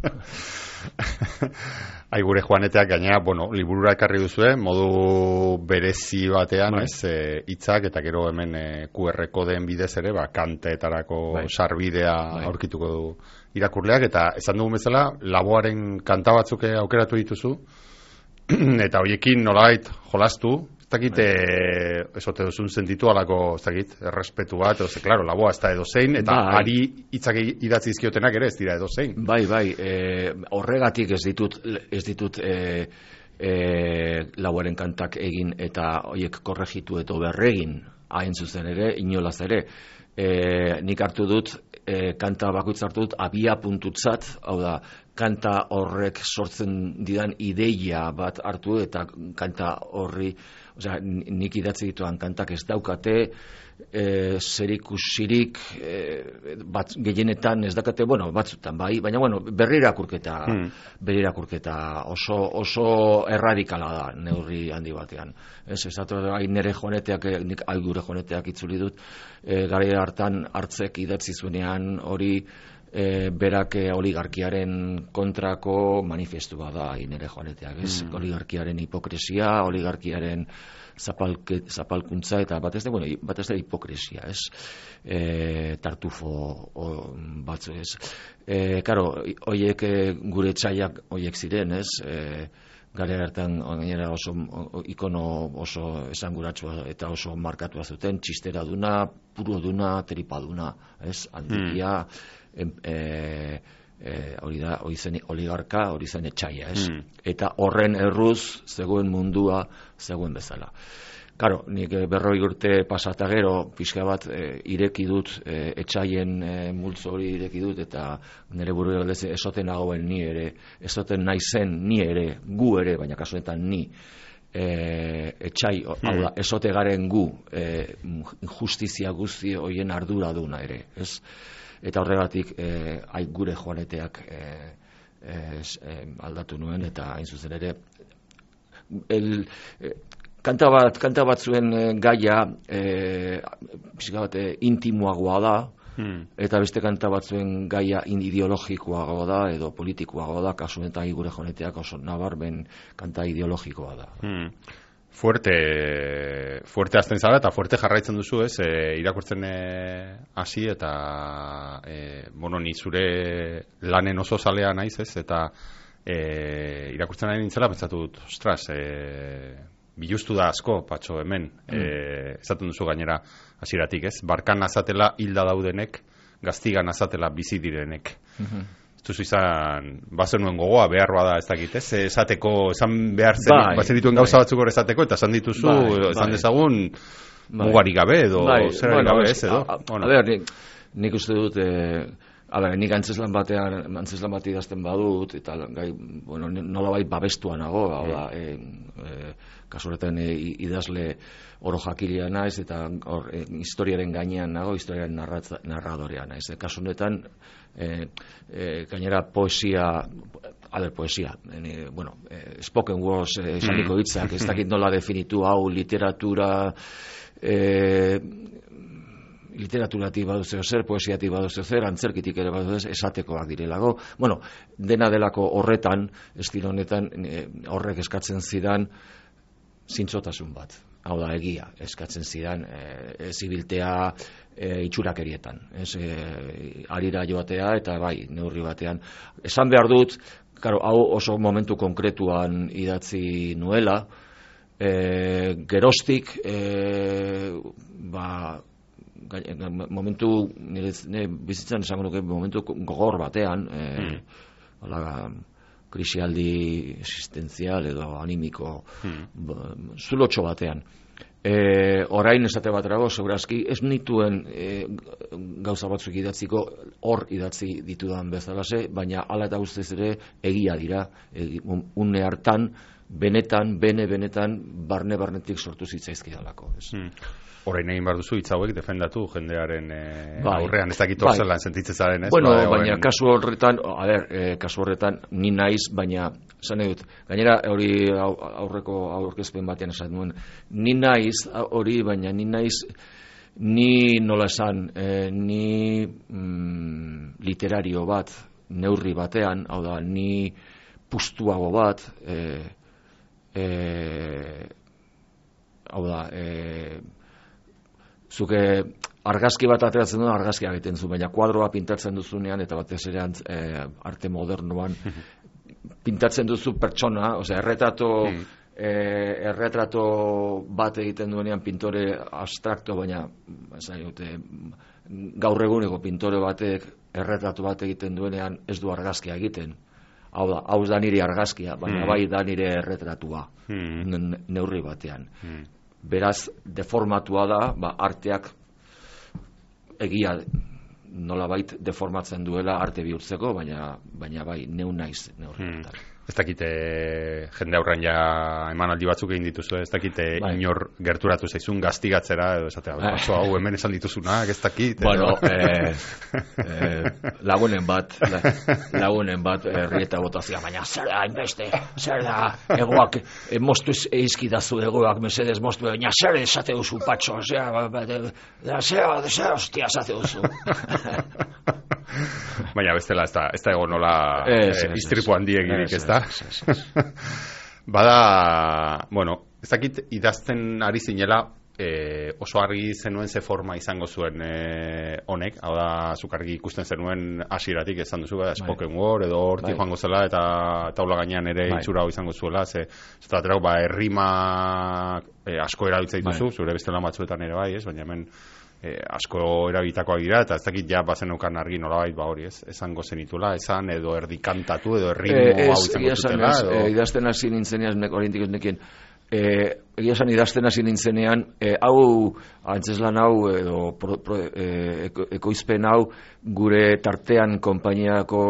Speaker 1: Aigure joaneteak gainera, bueno, liburura ekarri duzue, modu berezi batean, bai. Ez, hitzak eta gero hemen e, Q R kodeen bidez ere, ba, kanteetarako bai. Sarbidea bai. Aurkituko du irakurleak, eta esan dugun bezala, Laboaren kanta batzuk aukeratu dituzu, eta horiekin nolabait jolastu, ez dakit, bai. Esote duzun sentitu alako, ez dakit, errespetu bat, edo, klaro, Laboa ez da edozein, eta bai. Ari hitzak idatzi izkiotenak ere ez dira edozein.
Speaker 4: Bai, bai, e, horregatik ez ditut, ez ditut e, e, Laboaren kantak egin, eta horiek korregitu eta berregin, hain zuzen ere, inolaz ere, e, nik hartu dut, E, kanta bakoitz hartu dut abia puntutzat, hau da, kanta horrek sortzen didan ideia bat hartu eta kanta horri, osea, nik idatzi dituan kantak ez daukate e, zerikusirik e, bat gehienetan ez daukate, bueno, batzutan bai, baina bueno, berrirakurketa hmm. berrirakurketa oso, oso erradikala da neurri handi batean. Ez, ez datu da, nere joaneteak, nik aigure joaneteak itzuli dut, e, gara hartan hartzek idatzi zuenean hori e, berak oligarkiaren kontrako manifestua da nere joaneteak, ez? Mm. Oligarkiaren hipokresia, oligarkiaren zapalke, zapalkuntza eta batez da, bueno, batez da hipokresia, ez? E, tartufo o, batzu, ez? E, karo, hoiek gure txaiak hoiek ziren, ez? E, Gare hartan gainera oso o, ikono oso esanguratsua eta oso markatua zuten, txistera duna, puro duna, tripa duna, ez? Handikia, mm. e, e, hori da, hori zen oligarka, hori zen etxaia, ez? Mm. Eta horren erruz zegoen mundua, zegoen bezala. Karo, nik berroi urte pasata gero, pixka bat e, ireki dut, e, etxaien e, multzo hori ireki dut, eta nire buru galdez esoten nagoen ni ere, esoten naizen ni ere, gu ere, baina kasuetan ni, e, etxai, hmm. hau da, esote garen gu, e, justizia guzti hoien ardura duna ere, ez? Eta horregatik, e, ai gure joaneteak e, e, aldatu nuen, eta hain zuzen ere, el... E, Kanta bat, kanta batzuen e, gaia e, bat, e, intimoagoa da, hmm. eta beste kanta batzuen gaia ideologikoagoa da, edo politikoagoa da, kasu eta gure joneteak oso nabarmen kanta ideologikoa da.
Speaker 1: Hmm. Fuerte, fuerte azten zara eta fuerte jarraitzen duzu, ez, e, irakurtzen hasi e, eta e, bueno, ni zure lanen oso zalea naiz, ez, eta e, irakurtzen ari nintzela pentsatu dut, ostras, e, bilustu da asko, patxo, hemen, mm. e, esaten duzu gainera hasieratik, ez? Barkan azatela hilda daudenek, gaztigan azatela bizi direnek. Mm-hmm. Ez duzu izan, bazen nuen gogoa, beharroa da ez dakit, ez? Esateko, esan behar zen, bai, bazen dituen bai. Gauza batzuk hor esateko, eta esan dituzu, bai, esan bai. Dezagun, bai. Mugarik gabe, edo, bai. Zer bueno, gabe, ez, edo?
Speaker 4: A, a, bueno. a ber, nik, nik uste dut, e, a ber, nik antzeslan batean, antzeslan bat idazten badut, eta gai, bueno, nola bai babestua nago, hau da, e, e, kasuretan e, idazle oro jakilea naiz, eta or, e, historiaren gainean nago, historiaren narradorea naiz. E, kasu honetan, e, e, gainera poesia, a ber, poesia, e, bueno, e, spoken words, e, esaniko hitzak, ez dakit nola definitu hau, literatura, e, literaturatik baduzeo zer, poesiatik baduzeo zer, antzerkitik ere baduzeo esatekoak direlago. Bueno, dena delako horretan, estilo honetan, e, horrek eskatzen zidan zintzotasun bat. Hau da, egia, eskatzen zidan, e, zibiltea e, itxurakerietan. Ez, e, arira joatea eta bai, neurri batean. Esan behar dut, karo, hau oso momentu konkretuan idatzi nuela, e, gerostik, e, ba, momentu, nire, nire bizitzan esango nuke, momentu gogor batean, e, mm. ala, krisialdi existenzial edo animiko mm. zulotxo batean. E, orain esate baterago, segurazki, ez nituen e, gauza batzuk idatziko hor idatzi ditudan bezalase, baina hala eta guztiz ere egia dira, egi, une hartan, benetan, bene-benetan, barne-barnetik sortu zitzaizkidalako. Hmm.
Speaker 1: Orain egin behar duzu hitz hauek defendatu jendearen e,
Speaker 4: bai,
Speaker 1: aurrean, ez dakit
Speaker 4: bai.
Speaker 1: Zelan sentitzen zaren, ez?
Speaker 4: Bueno,
Speaker 1: ba,
Speaker 4: baina
Speaker 1: oen...
Speaker 4: kasu horretan, a ber, eh, kasu horretan ni naiz, baina esan dut, gainera hori aurreko aurkezpen batean esan duen, ni naiz hori, baina ni naiz ni nola esan, eh, ni mm, literario bat, neurri batean, hau da, ni pustuago bat, eh, eh, hau da, eh, zuke argazki bat ateratzen duen argazkia egiten zu, baina kuadroa pintatzen duzunean eta batez ere eh, arte modernoan pintatzen duzu pertsona, osea erretrato hmm. eh, erretrato bat egiten duenean pintore abstrakto, baina dute, gaur eguneko pintore batek erretrato bat egiten duenean ez du argazkia egiten. Hau da, hau da nire argazkia, baina hmm. bai da nire erretratua hmm. neurri batean. Hmm. Beraz, deformatua da, ba, arteak egia nolabait deformatzen duela arte bihurtzeko, baina, baina bai, neu naiz neurri batean. Hmm. Ez dakite jende aurrean ja emanaldi batzuk egin dituzu, ez dakite bai. Inor gerturatu zaizun gaztigatzera, edo esatea, baso hau hemen esan dituzunak, ez dakit. Bueno, eh, eh, lagunen bat, lagunen bat herrieta botazia, baina zer da, inbeste, zer da, egoak, eh, mostu eizkidazu egoak, mesedez mostu, baina zer esate duzu, patxo, zer, zer, zer, hostia, esate duzu.
Speaker 1: Baina bestela ez da, ez da egon nola
Speaker 4: es,
Speaker 1: eh,
Speaker 4: es,
Speaker 1: iztripu handiegirik,
Speaker 4: es,
Speaker 1: ez da?
Speaker 4: es, es, es.
Speaker 1: Bada, bueno, ez dakit idazten ari zinela, eh, oso argi zenuen ze forma izango zuen eh, honek, hau da, zuk argi ikusten zenuen hasieratik esan duzu, bai. Spoken word edo hortik joango zela, eta taula gainean ere bai. Itxura hau izango zuela, ze, ez da, ba, errima eh, asko erabiltza dituzu, bai. Zure beste lan batzuetan ere bai, ez, baina hemen Eh, asko erabitakoak dira, eta ez dakit ja bazenukan argi nolabait ba hori, ez? Esango zenitula, esan edo erdi kantatu edo erritmo
Speaker 4: eh,
Speaker 1: hau izango zutela
Speaker 4: edo... eh, idazten hasi nintzenean, nek orientik ez nekien, eh, egia esan idazten hasi nintzenean, eh, hau, antzeslan hau edo pro, pro, eh, eko, ekoizpen hau gure tartean konpainiako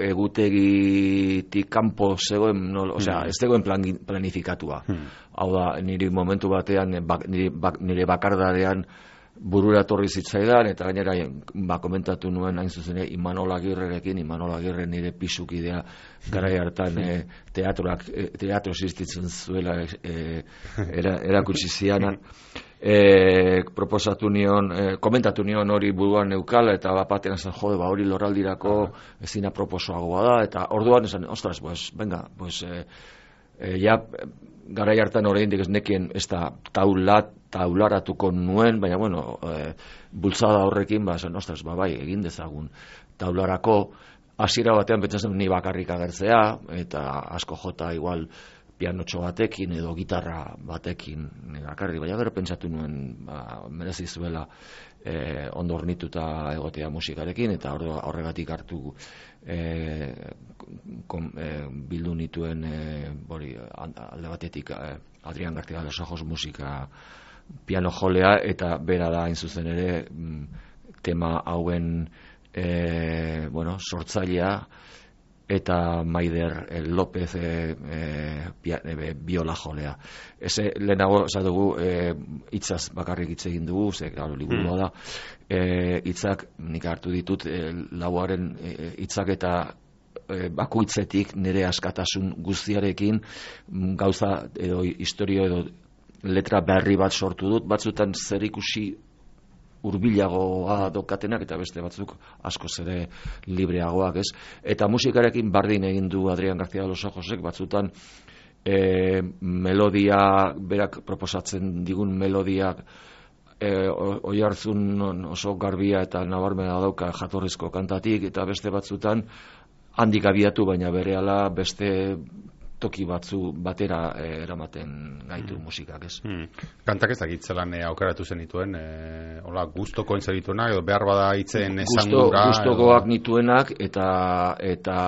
Speaker 4: egutegitik kanpo zegoen, no, osea, hmm. ez zegoen plan, planifikatua. Hmm. Hau da, niri momentu batean, bak, nire, bak, nire bakardadean burura torri zitzaidan, eta gainera ba, komentatu nuen hain zuzen Imanol Agirrerekin, Imanol Agirre nire pisukidea garai hartan e, teatroak, e, teatro existitzen zuela e, era, erakutsi zianan. E, proposatu nion, e, komentatu nion hori buruan neukala, eta bapatean esan jode, ba, hori loraldirako ezina proposoagoa da, eta orduan esan, ostras, pues, venga, pues, e, e, ja, garai hartan oraindik ez nekien ez da taulat, taularatuko nuen, baina bueno, e, bultzada horrekin, ba, zen, ostras, ba, bai, egin dezagun taularako, hasiera batean pentsatzen ni bakarrik agertzea, eta asko jota igual pianotxo batekin edo gitarra batekin bakarrik, baina gero pentsatu nuen ba, merezi zuela e, ondo hornituta egotea musikarekin, eta horregatik hartu e, kom, e, bildu nituen e, bori, alde batetik e, Adrián García de los Ojos musika piano jolea, eta bera da hain zuzen ere tema hauen e, bueno, sortzailea, eta Maider e, López e, e, pia, e, biola jolea. Eze, lehenago dugu e, hitzaz bakarrik hitz egin dugu, ze, claro, liburua da, e, hitzak nik hartu ditut e, lauaren hitzak e, eta e, bakoitzetik nire askatasun guztiarekin gauza edo historio edo letra berri bat sortu dut, batzutan zer ikusi hurbilagoa dokatenak eta beste batzuk askoz ere libreagoak, ez? Eta musikarekin bardin egin du Adrian García de los Ojosek, batzutan e, melodia, berak proposatzen digun melodiak e, oihartzun oso garbia eta nabarmena dauka jatorrizko kantatik, eta beste batzutan handik abiatu, baina berehala beste toki batzu batera eh, eramaten gaitu mm. musikak, ez.
Speaker 1: Mm. Kantak ez dakit zelan eh, aukeratu zen dituen, eh, hola, gustoko entzerituenak, edo behar bada hitzen esangura.
Speaker 4: Gustokoak edo... nituenak, eta eta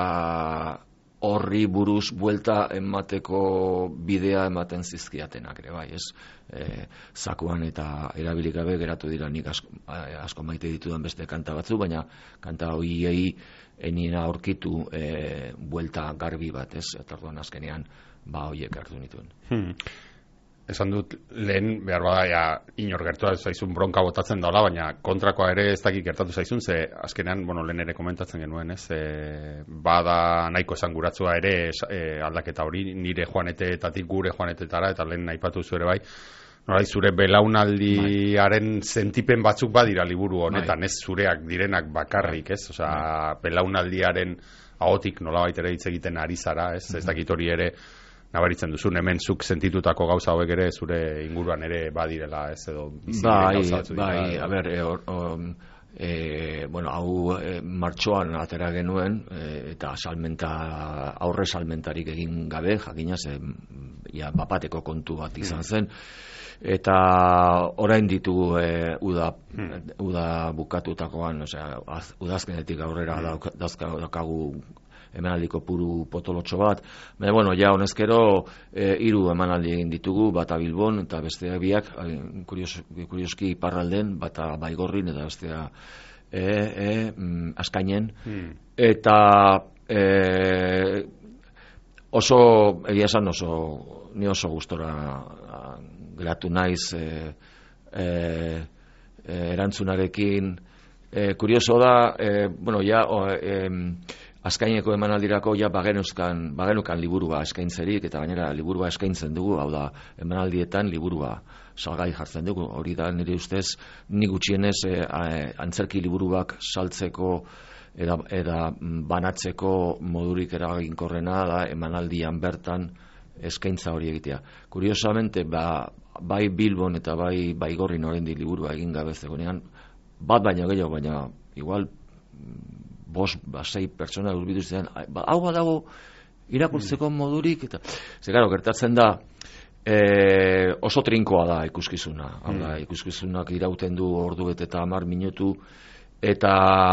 Speaker 4: horri buruz buelta emateko bidea ematen zizkiatenak ere, bai, ez. E, zakuan eta erabilik gabe geratu dira nik asko, asko maite ditudan beste kanta batzu, baina kanta hoiei enina aurkitu e, buelta garbi bat, ez, eta orduan azkenean ba hoiek hartu nituen.
Speaker 1: Hmm. Esan dut lehen behar bada ja, inor gertua zaizun bronka botatzen daula, baina kontrakoa ere ez dakik gertatu zaizun, ze azkenean, bueno, lehen ere komentatzen genuen, ez, e, bada nahiko esanguratzua ere e, aldaketa hori, nire joaneteetatik gure joanetetara, eta lehen aipatu zu ere bai, norai zure belaunaldiaren sentipen batzuk badira liburu honetan, ez zureak direnak bakarrik, ez? Osea, belaunaldiaren ahotik nolabait ere hitz egiten ari zara, ez? Ez dakit hori ere nabaritzen duzun, hemen zuk sentitutako gauza hauek ere zure inguruan ere badirela, ez edo bizi
Speaker 4: bai,
Speaker 1: gauza batzu dira.
Speaker 4: Bai, a ber, e, or, um, e, bueno, hau e, martxoan atera genuen, e, eta salmenta, aurre salmentarik egin gabe, jakinaz, e, ja, bapateko kontu bat izan zen, eta orain ditugu e, uda, hmm. uda bukatutakoan, osea, udazkenetik aurrera hmm. daukagu emanaldiko puru potolotxo bat, baina, bueno, ja honezkero e, hiru emanaldi egin ditugu, bata Bilbon eta bestea biak, kurios, kurioski iparralden, bata Baigorrin eta bestea e, e, mm, Askainen, hmm. eta e, oso, egia esan oso, ni oso gustora geratu naiz e, e, e, erantzunarekin. E, kurioso da, e, bueno, ja, o, e, Azkaineko emanaldirako ja bagenuzkan, bagenukan liburua eskaintzerik, eta gainera liburua eskaintzen dugu, hau da, emanaldietan liburua salgai jartzen dugu. Hori da, nire ustez, ni gutxienez e, antzerki liburuak saltzeko eta, eta banatzeko modurik eraginkorrena da emanaldian bertan eskaintza hori egitea. Kuriosamente, ba, bai Bilbon eta bai Baigorrin oraindik liburua egin gabe zegoenean, bat baino gehiago, baina igual bost, ba, sei pertsona urbitu ziren, ba, hau badago irakurtzeko modurik, eta, ze, claro, gertatzen da, e, oso trinkoa da ikuskizuna, hau da, ikuskizunak irauten du ordu bete eta hamar minutu, eta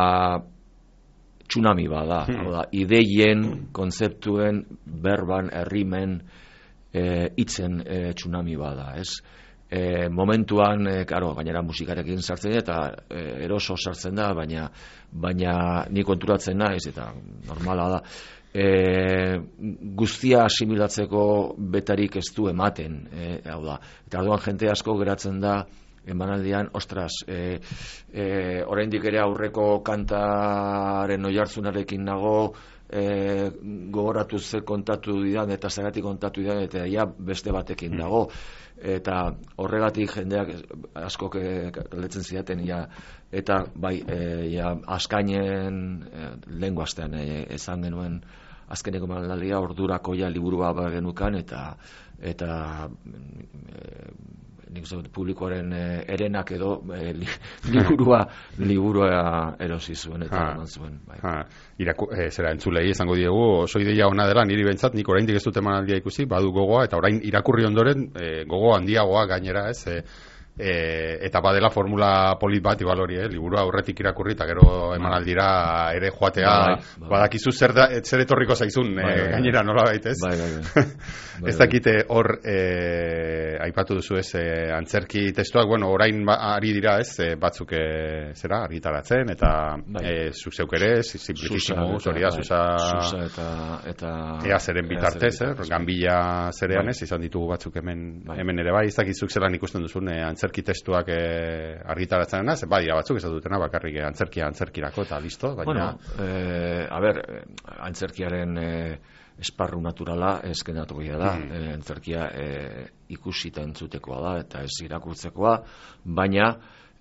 Speaker 4: tsunami bada, hau da, ideien, kontzeptuen, berban, herrimen, hitzen e, e, tsunami bada, ez? E, momentuan, e, karo, gainera musikarekin sartzen da, eta e, eroso sartzen da, baina baina ni konturatzen naiz, eta normala da, e, guztia asimilatzeko betarik ez du ematen, e, hau da, eta orduan jente asko geratzen da, emanaldian, ostras, e, e, oraindik ere aurreko kantaren oihartzunarekin nago, E, gogoratu ze kontatu didan eta zergatik kontatu didan eta ja beste batekin dago, eta horregatik jendeak asko galdetzen zidaten ja, eta bai e, ja, Askainen e, lehengo astean e, esan genuen azkeneko emanaldia ordurako ja liburua bagenukan, eta eta e, nik uste publikoaren eh, erenak edo eh, li, liburua liburua erosi zuen eta eman zuen, bai.
Speaker 1: Ha, iraku, eh, zera entzulei esango diegu, oso ideia ona dela, niri bentsat, nik oraindik ez dut emanaldia ikusi, badu gogoa, eta orain irakurri ondoren eh, gogo handiagoa gainera, ez, eh, e, eta badela formula polit bat igual hori, eh? Liburua aurretik irakurri eta gero emanaldira ere joatea, bai, bai, badakizu zer, da, zer etorriko zaizun, bai, bai, gainera nola baita, ez?
Speaker 4: Bai, bai, bai. Bai,
Speaker 1: ez dakite hor e, aipatu duzu ez, e, antzerki testuak, bueno, orain ba, ari dira ez, e, batzuk e, zera, argitaratzen, eta bai, e, zuk zeuk ere, simplikissimus, hori da, Susa,
Speaker 4: Susa eta, eta
Speaker 1: ea zeren bitartez, eh? Gambila zerean ez, izan ditugu batzuk hemen, bai, hemen ere bai, ez dakizuk zelan ikusten duzun, e, antzerki testuak e, argitaratzen ez, badira batzuk ez dutena, bakarrik antzerkia antzerkirako eta listo, baina...
Speaker 4: Bueno, eh, a ber, antzerkiaren... Eh, esparru naturala eskenatokia da, mm. e, antzerkia e, ikusita entzutekoa da eta ez irakurtzekoa, baina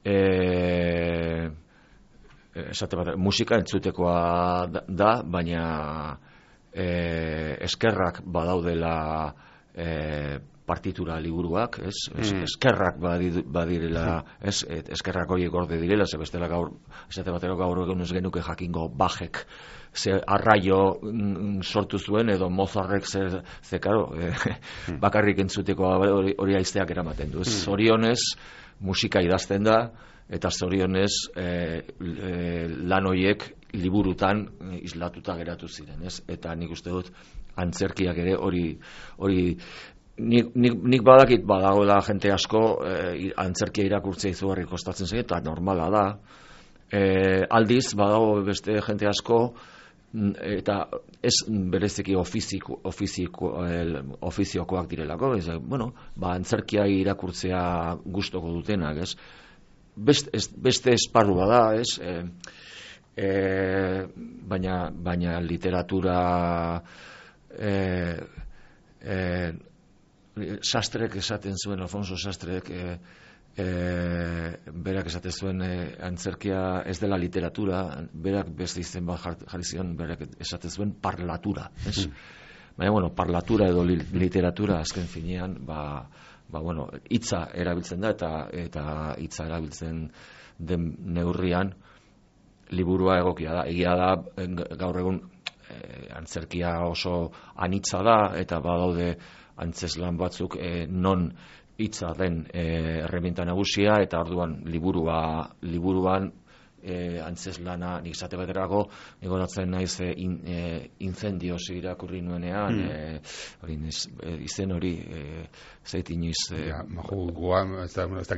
Speaker 4: e, esate bat, musika entzutekoa da, da baina e, eskerrak badaudela e, partitura liburuak, ez? Mm. Eskerrak badirela, ez? Eskerrak horiek gorde direla, ze bestela gaur, esate batero gaur egun ez genuke jakingo Bachek ze arraio mm, sortu zuen, edo Mozartek ze, ze karo, e, mm. bakarrik entzuteko hori, hori aizteak eramaten du. Mm. Zorionez, musika idazten da, eta zorionez e, e, lan horiek liburutan islatuta geratu ziren, ez? Eta nik uste dut antzerkiak ere hori hori Nik, nik, nik badakit badagoela jente asko eh, antzerkia irakurtzea izugarri kostatzen zaio eta normala da. Eh, aldiz badago beste jente asko eta ez bereziki ofiziko, ofiziko, el, ofiziokoak direlako, ez, bueno, ba, antzerkia irakurtzea gustoko dutenak, ez? Best, ez, beste esparrua da, ez? Eh, eh, baina, baina literatura eh, eh, Sastrek esaten zuen, Alfonso Sastrek e, e, berak esaten zuen e, antzerkia ez dela literatura, berak beste izen bat jarri zion, berak esaten zuen parlatura, ez? Mm. Baina, bueno, parlatura edo li, literatura azken finean, ba, ba, bueno, hitza erabiltzen da, eta eta hitza erabiltzen den neurrian liburua egokia da. Egia da, gaur egun e, antzerkia oso anitza da, eta badaude antzeslan batzuk e, non hitza den e, erreminta nagusia, eta orduan liburua liburuan e, antzeslana nik zate baterako egoratzen naiz e, in, e, incendios irakurri nuenean mm. e, hori e, izen hori e, zait inoiz e,
Speaker 1: ja, maju guam ez dakit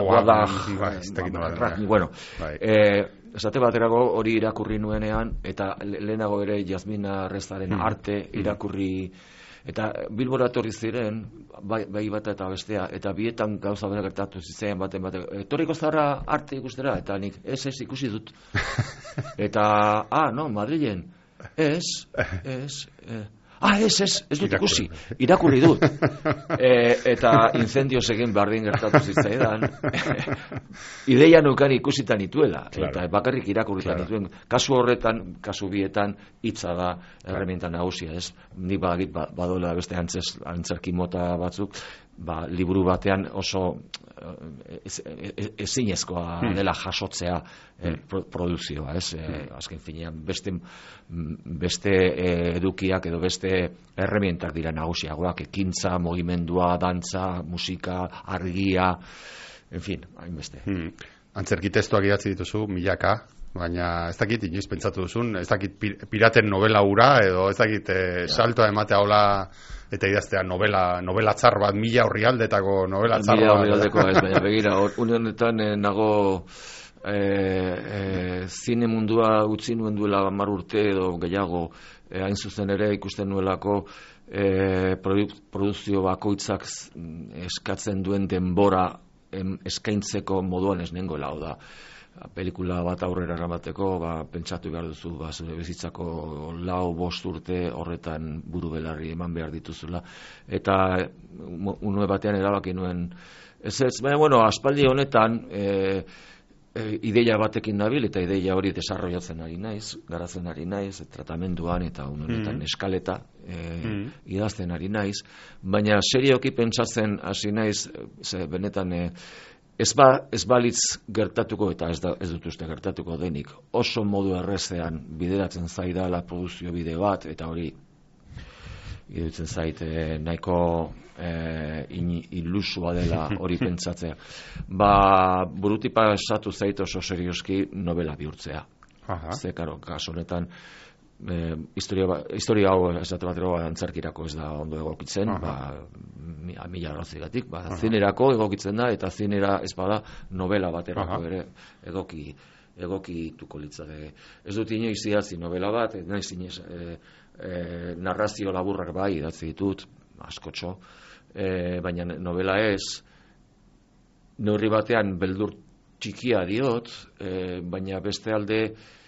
Speaker 4: nola bueno esate baterako hori irakurri nuenean, eta lehenago ere Jasmina Rezaren mm. arte irakurri. Eta Bilbora etorri ziren, bai, bai bata eta bestea, eta bietan gauza bera gertatu zitzen baten baten. Etorriko zara arte ikustera, eta nik ez ez ikusi dut. Eta, ah, no, Madrilen, ez, ez, eh, ah, ez, ez, ez dut ikusi, irakurri dut. E, eta incendios egin bardin gertatu zitzaidan, ideia nukan ikusitan nituela, claro. Eta bakarrik irakurritan claro. Nituen. Kasu horretan, kasu bietan, hitza da erreminta nagusia, ez? Nik badakit badola beste antzes, antzerki mota batzuk, ba, liburu batean oso ezinezkoa hmm. dela jasotzea eh, pro, produzioa, ez? Eh, azken finean, beste, beste eh, edukiak edo beste erremintak dira nagusiagoak, ekintza, mugimendua, dantza, musika, argia, en fin, hainbeste.
Speaker 1: Hmm. Antzerki testuak idatzi dituzu, milaka, baina ez dakit inoiz pentsatu duzun, ez dakit piraten novela ura, edo ez dakit eh, saltoa ematea hola eta idaztea novela, novela txar bat, mila horrialdetako novela txar bat.
Speaker 4: Mila horrialdeko ez, baina begira, unionetan eh, nago eh, eh, zine mundua utzi nuen duela hamar urte edo gehiago, eh, hain zuzen ere ikusten nuelako eh, produ, produzio bakoitzak eskatzen duen denbora em, eskaintzeko moduan ez nengoela, hau da. Pelikula bat aurrera eramateko, ba, pentsatu behar duzu, ba, zure bizitzako lau bost urte horretan buru belarri eman behar dituzula. Eta unue batean erabaki nuen, ez ez, baina, bueno, aspaldi honetan e, e, ideia batekin nabil, eta ideia hori desarrollatzen ari naiz, garatzen ari naiz, tratamenduan eta honetan mm. eskaleta e, mm. idazten ari naiz, baina serioki pentsatzen hasi naiz, ze benetan e, Ez, ba, ez balitz gertatuko, eta ez, da, ez dut uste gertatuko denik, oso modu errezean bideratzen zaidala produzio bide bat, eta hori iruditzen zait eh, nahiko eh, ilusua dela hori pentsatzea. Ba, burutipa esatu zait oso serioski novela bihurtzea. Ze, karo, kaso honetan, Eh, historia, historia hau esate batero antzerkirako ez da ondo egokitzen, ba, mila arrazigatik, ba, zinerako egokitzen da, eta zinera ez bada novela baterako Aha. ere egoki egokituko litzake. Ez dut inoiz idatzi novela bat, naiz inoiz e, e, narrazio laburrak bai idatzi ditut, askotxo, e, baina novela ez, neurri batean beldur txikia diot, e, baina beste alde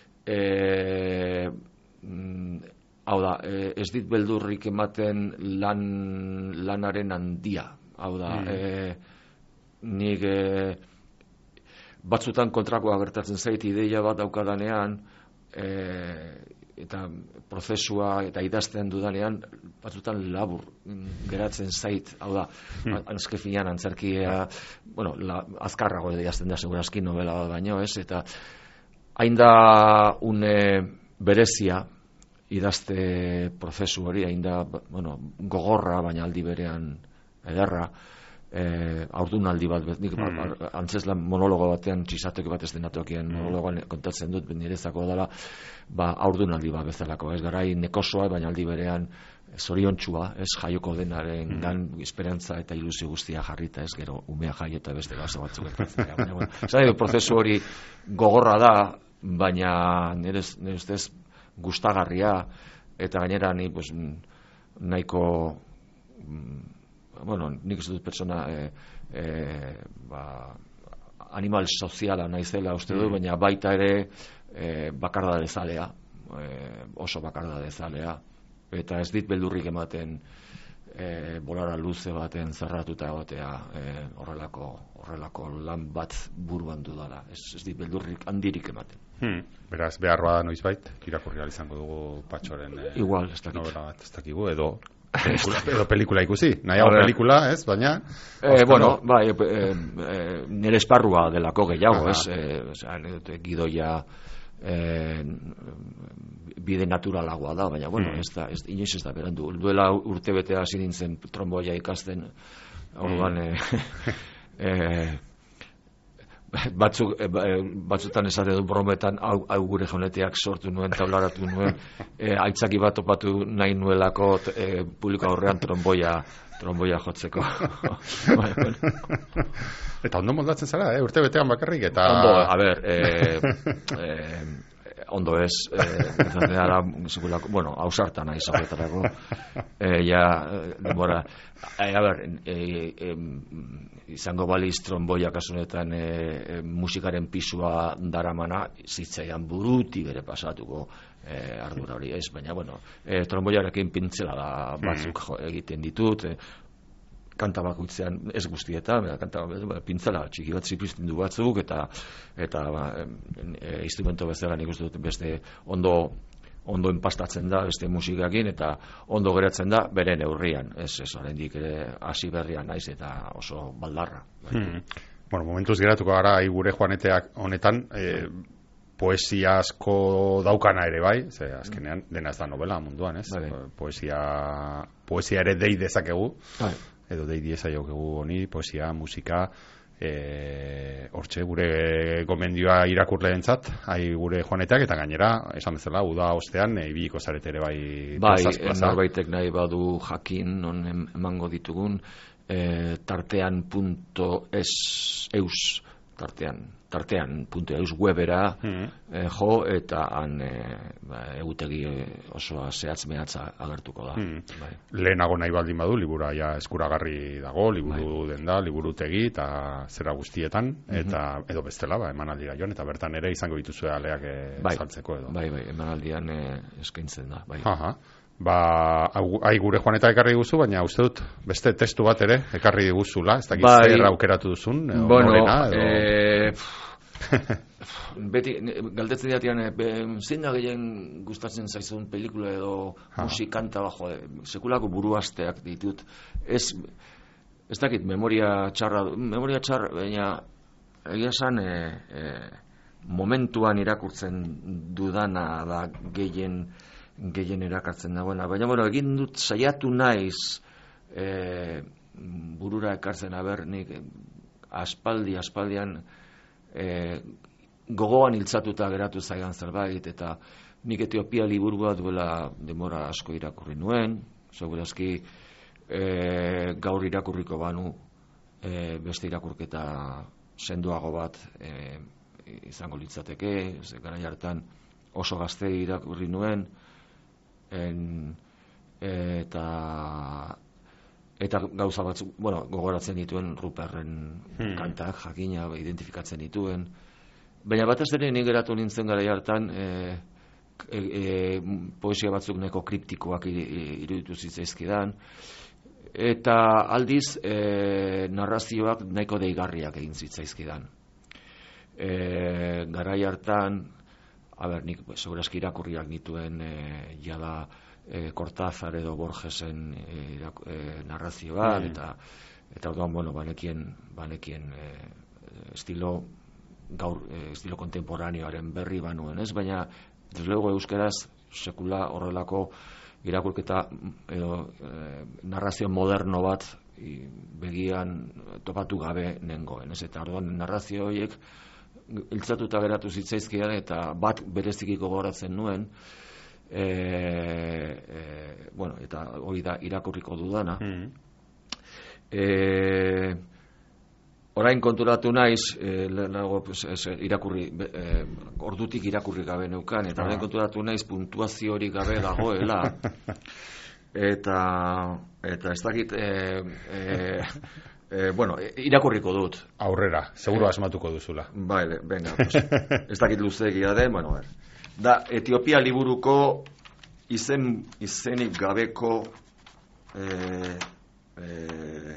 Speaker 4: e, hau da, ez dit beldurrik ematen lan, lanaren handia, hau da, mm. e, nik e, batzutan kontrakoa gertatzen zait ideia bat daukadanean, e, eta prozesua eta idazten dudanean, batzutan labur geratzen zait, hau da, hmm. anzke finean antzerkia, bueno, la, azkarrago idazten da, segurazki novela bat baino, ez, eta hain da une berezia idazte prozesu hori, hain da, bueno, gogorra, baina aldi berean ederra, Eh, aurdunaldi bat, nik hmm. antzeslan monologo batean txisateko bat ez denatokien hmm. monologoan kontatzen dut nirezako dela, ba, aurdunaldi bat bezalako, ez garai nekosoa, baina aldi berean zoriontsua, ez jaioko denaren hmm. gan esperantza eta ilusio guztia jarrita, ez gero umea jaio eta beste gauza batzuk gertatzen. Baina, bueno, zai, prozesu hori gogorra da, baina nire ustez gustagarria, eta gainera ni pues, nahiko bueno, nik ez dut pertsona e, e, ba, animal soziala naizela uste du, mm. baina baita ere e, bakarda dezalea, e, oso bakarda dezalea, eta ez dit beldurrik ematen e, bolara luze baten zerratuta egotea e, horrelako, horrelako lan bat buruan dudala, ez, ez dit beldurrik handirik ematen.
Speaker 1: Hmm. Beraz, beharroa da noizbait, irakurri izango dugu Patxoren e,
Speaker 4: igual, ez dakit.
Speaker 1: Novela bat, ez dakigu, edo Pelikula, edo pelikula ikusi, nahiago pelikula, ez, baina...
Speaker 4: Eh, bueno, bai, eh, eh, nire esparrua delako gehiago, ez, eh, gidoia eh, bide naturalagoa da, baina, bueno, ez da, ez, inoiz ez da berandu. Duela urte bete hasi nintzen tromboia ikasten, orduan, eh, eh, batzuk, batzutan esate du brometan hau, hau gure joneteak sortu nuen, taularatu nuen, e, aitzaki bat topatu nahi nuelako e, publiko aurrean tromboia tromboia jotzeko.
Speaker 1: Eta ondo moldatzen zara, eh? Urte betean bakarrik, eta...
Speaker 4: Ondo, a ber, e, e, ondo ez, e, da, bueno, hausartan nahi zabetarako, e, ja, demora, e, a ber, e, e, izango baliz tromboia kasunetan e, e, musikaren pisua daramana, zitzaian buruti bere pasatuko e, ardura hori ez, baina, bueno, e, tromboiarekin pintzela da batzuk jo, egiten ditut, e, kanta bakoitzean ez guztietan, kanta pintzela txiki bat zipizten du batzuk, eta eta ba, e, instrumento bezala nik uste dut beste ondo ondo enpastatzen da beste musikakin, eta ondo geratzen da bere neurrian, ez ez oraindik ere hasi berrian naiz eta oso baldarra.
Speaker 1: Hmm. Bueno, momentuz geratuko gara gure joaneteak honetan, e, poesia asko daukana ere bai, ze azkenean dena ez da novela munduan, ez? Bai. Poesia poesia ere dei dezakegu. Bai. Edo dei dieza jokegu honi, poesia, musika, e, hortxe, gure gomendioa irakurleentzat, hai gure joaneteak, eta gainera, esan bezala, uda ostean, e, ibiliko zarete ere bai...
Speaker 4: Bai, norbaitek nahi badu jakin, non emango ditugun, e, tartean punto es, eus, tartean, tartean punto eus webera, mm-hmm. e, jo, eta han e, ba, egutegi oso zehatz mehatza agertuko da. Mm. Bai.
Speaker 1: Lehenago nahi baldin badu, libura ja eskuragarri dago, liburu bai. Den da, liburutegi eta zera guztietan, mm-hmm. eta edo bestela, ba, emanaldira joan, eta bertan ere izango dituzue aleak e,
Speaker 4: bai.
Speaker 1: Saltzeko edo.
Speaker 4: Bai, bai, emanaldian e, eskaintzen da, bai.
Speaker 1: Aha. Ba, hai gure joaneta ekarri guzu, baina uste dut beste testu bat ere ekarri diguzula, ez dakit bai. Zer aukeratu duzun, edo,
Speaker 4: bueno,
Speaker 1: morena, edo...
Speaker 4: E... beti, galdetzen diatian, zein da gehien gustatzen zaizun pelikula edo ha. Musikanta bajo, sekulako buruazteak ditut, ez, ez dakit, memoria txarra, memoria txarra, baina egia esan, e, e, momentuan irakurtzen dudana da gehien gehien erakartzen dagoena, baina bueno, egin dut saiatu naiz e, burura ekartzen aber nik aspaldi aspaldian e, gogoan hiltzatuta geratu zaidan zerbait, eta nik Etiopia liburua duela demora asko irakurri nuen, segurazki e, gaur irakurriko banu e, beste irakurketa sendoago bat e, izango litzateke, garai hartan oso gazte irakurri nuen, En, eta eta gauza batzuk, bueno, gogoratzen dituen Ruperren hmm. kantak, jakina, identifikatzen dituen, baina batez ere nik geratu nintzen gara hartan e, e, e, poesia batzuk neko kriptikoak iruditu zitzaizkidan, eta aldiz e, narrazioak nahiko deigarriak egin zitzaizkidan. E, garai hartan, aber, nik segurazki irakurriak nituen e, jada e, Cortázar edo Borgesen e, irak, e, narrazioak, mm. eta eta orduan, bueno, banekien, banekien e, estilo gaur, e, estilo kontemporaneoaren berri banuen, ez? Baina, desde luego, euskaraz sekula horrelako irakurketa edo e, narrazio moderno bat i, begian topatu gabe nengoen, ez? Eta orduan narrazio horiek iltzatuta geratu zitzaizkidan eta bat bereziki gogoratzen nuen, e, e, bueno, eta hori da irakurriko dudana. Mm. E, orain konturatu naiz, e, lehenago pues, es, irakurri, e, ordutik irakurri gabe neukan, eta orain konturatu naiz puntuazio hori gabe dagoela, eta eta ez dakit e, e, e, bueno, irakurriko dut
Speaker 1: aurrera, seguro asmatuko duzula.
Speaker 4: Vale, venga, pues, ez dakit luzegia den, bueno, ber. Da Etiopia liburuko izen izenik gabeko e, e,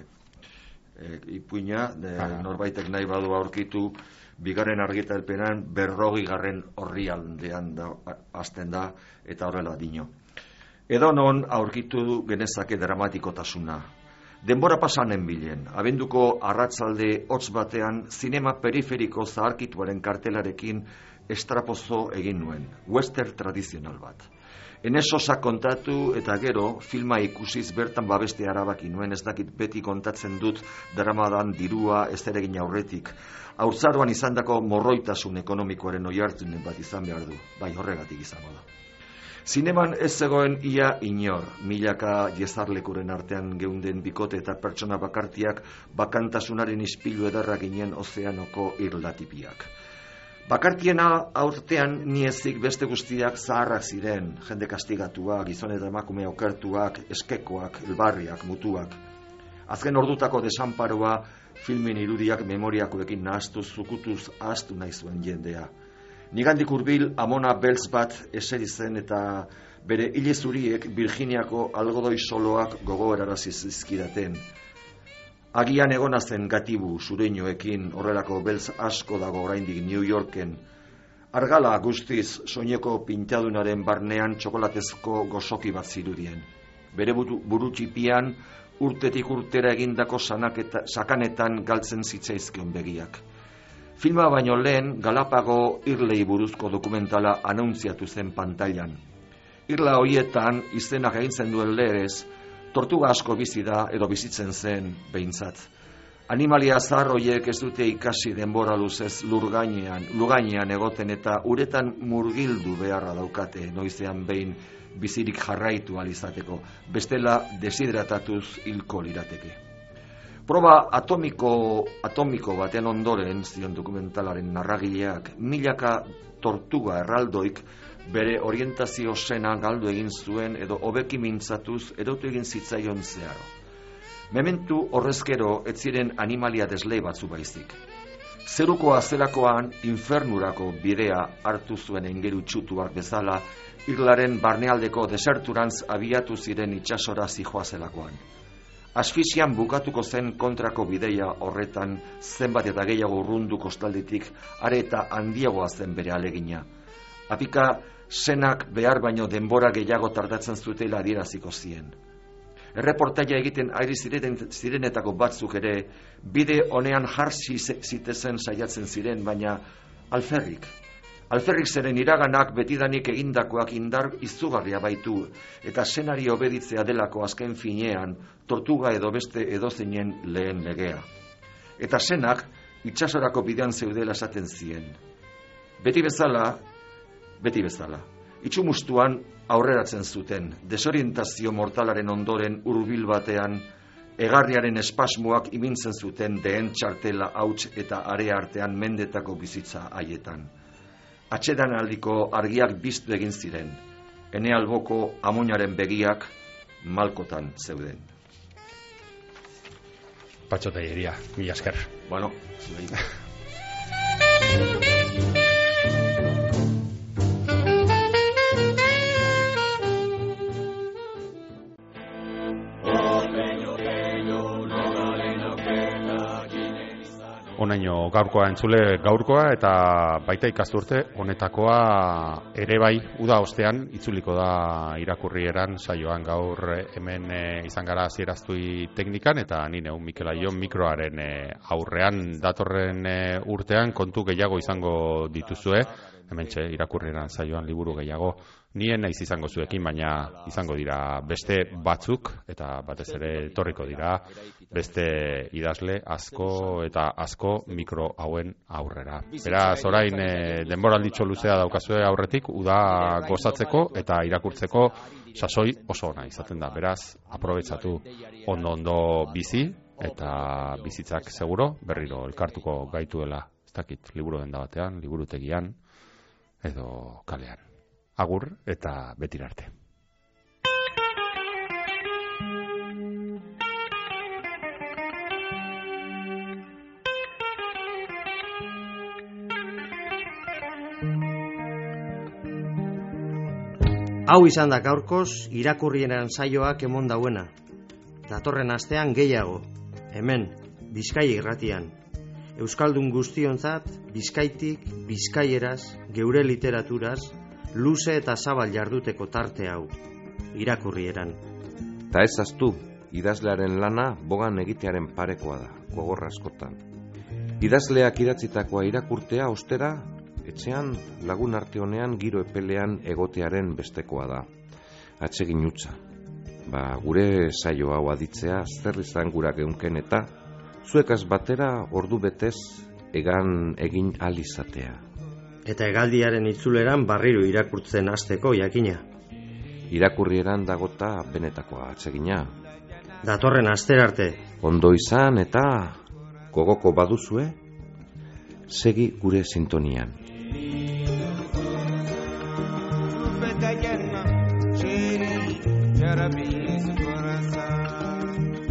Speaker 4: e, ipuina de, norbaitek nahi badu aurkitu bigarren argitalpenan berrogigarren orrialdean da hasten da eta horrela dino. Edo non aurkitu genezake dramatikotasuna. Denbora pasanen bilen, abenduko arratzalde hotz batean zinema periferiko zaharkituaren kartelarekin estrapozo egin nuen, western tradizional bat. Enesosa kontatu eta gero filma ikusiz bertan babeste arabaki nuen, ez dakit beti kontatzen dut dramadan dirua ez eregin aurretik. Haurtzaroan izandako morroitasun ekonomikoaren oihartzunen bat izan behar du, bai horregatik izango da. Zineman ez zegoen ia inor, milaka jezarlekuren artean geunden bikote eta pertsona bakartiak bakantasunaren ispilu edarra ginen ozeanoko irlatipiak. Bakartiena aurtean niezik beste guztiak zaharrak ziren, jende kastigatua, gizon eta emakume okertuak, eskekoak, elbarriak, mutuak. Azken ordutako desanparoa filmin irudiak memoriakoekin nahastuz, zukutuz ahaztu nahi zuen jendea. Nigandik hurbil amona beltz bat eseri zen eta bere hile zuriek Virginiako algodoi soloak gogoerarazi zizkidaten. Agian egona zen gatibu sureñoekin horrelako beltz asko dago oraindik New Yorken. Argala guztiz soineko pintadunaren barnean txokolatezko gozoki bat zirudien. Bere buru txipian urtetik urtera egindako sanaketa, sakanetan galtzen zitzaizkion begiak. Filma baino lehen Galapago irlei buruzko dokumentala anuntziatu zen pantailan. Irla hoietan izenak egintzen duen lerez, tortuga asko bizi da edo bizitzen zen behintzat. Animalia zahar hoiek ez dute ikasi denbora luzez lurgainean, lugainean egoten eta uretan murgildu beharra daukate noizean behin bizirik jarraitu alizateko, bestela deshidratatuz hilko lirateke. Proba atomiko, atomiko baten ondoren, zion dokumentalaren narragileak, milaka tortuga erraldoik bere orientazio sena galdu egin zuen edo hobeki mintzatuz erotu egin zitzaion zeharo. Mementu horrezkero ez ziren animalia deslei batzu baizik. Zeruko azelakoan infernurako bidea hartu zuen engeru txutuak bezala, Irlaren barnealdeko deserturantz abiatu ziren itsasora zijoazelakoan. Asfixian bukatuko zen kontrako bideia horretan zenbat eta gehiago urrundu kostaldetik are eta handiagoa zen bere alegina. Apika senak behar baino denbora gehiago tardatzen zutela adieraziko zien. Erreportaia egiten ari ziren, zirenetako batzuk ere bide honean jarsi zitezen saiatzen ziren, baina alferrik. Alferrik zeren iraganak betidanik egindakoak indar izugarria baitu, eta senari obeditzea delako azken finean tortuga edo beste edozeinen lehen legea. Eta senak itsasorako bidean zeudela esaten zien. Beti bezala, beti bezala. Itxumustuan aurreratzen zuten, desorientazio mortalaren ondoren hurbil batean, egarriaren espasmoak imintzen zuten dehen txartela hauts eta are artean mendetako bizitza haietan. Atxedan aldiko argiak biztu egin ziren, ene alboko amoinaren begiak malkotan zeuden.
Speaker 1: Patxo Tellería, mila esker.
Speaker 4: Bueno, zuei.
Speaker 1: Honaino gaurkoa entzule gaurkoa eta baita ikasturte honetakoa ere bai uda ostean itzuliko da irakurrieran saioan gaur hemen e, izan gara hasieraztui teknikan eta ni neu Mikel Aion mikroaren e, aurrean datorren e, urtean kontu gehiago izango dituzue. Hementxe irakurrieran saioan liburu gehiago nien naiz izango zuekin, baina izango dira beste batzuk eta batez ere etorriko dira beste idazle asko eta asko mikro hauen aurrera. Beraz, orain e, denboralditxo luzea daukazue aurretik uda gozatzeko eta irakurtzeko sasoi oso ona izaten da. Beraz, aprobetxatu ondo ondo bizi eta bizitzak seguro berriro elkartuko gaituela. Ez dakit, liburu denda batean, liburutegian edo kalean. Agur eta betirarte.
Speaker 5: Hau izan da gaurkoz irakurrieran saioak emon dauena. Datorren astean gehiago, hemen, Bizkai irratian. Euskaldun guztionzat, Bizkaitik, bizkaieraz, geure literaturaz, luze eta zabal jarduteko tarte hau, irakurrieran.
Speaker 6: Ta ez aztu, idazlearen lana bogan egitearen parekoa da, gogorra askotan. Idazleak idatzitakoa irakurtea ostera, etxean lagun arte honean giro epelean egotearen bestekoa da. Atsegin utza. Ba, gure saio hau aditzea zer izan gura geunken eta zuekaz batera ordu betez egan egin alizatea.
Speaker 5: Eta hegaldiaren itzuleran barriro irakurtzen hasteko jakina.
Speaker 6: Irakurrieran dagota benetakoa atsegina.
Speaker 5: Datorren asterarte.
Speaker 6: Ondo izan eta gogoko baduzue, segi gure sintonian.
Speaker 7: Sheri, Jarabi, Corazon.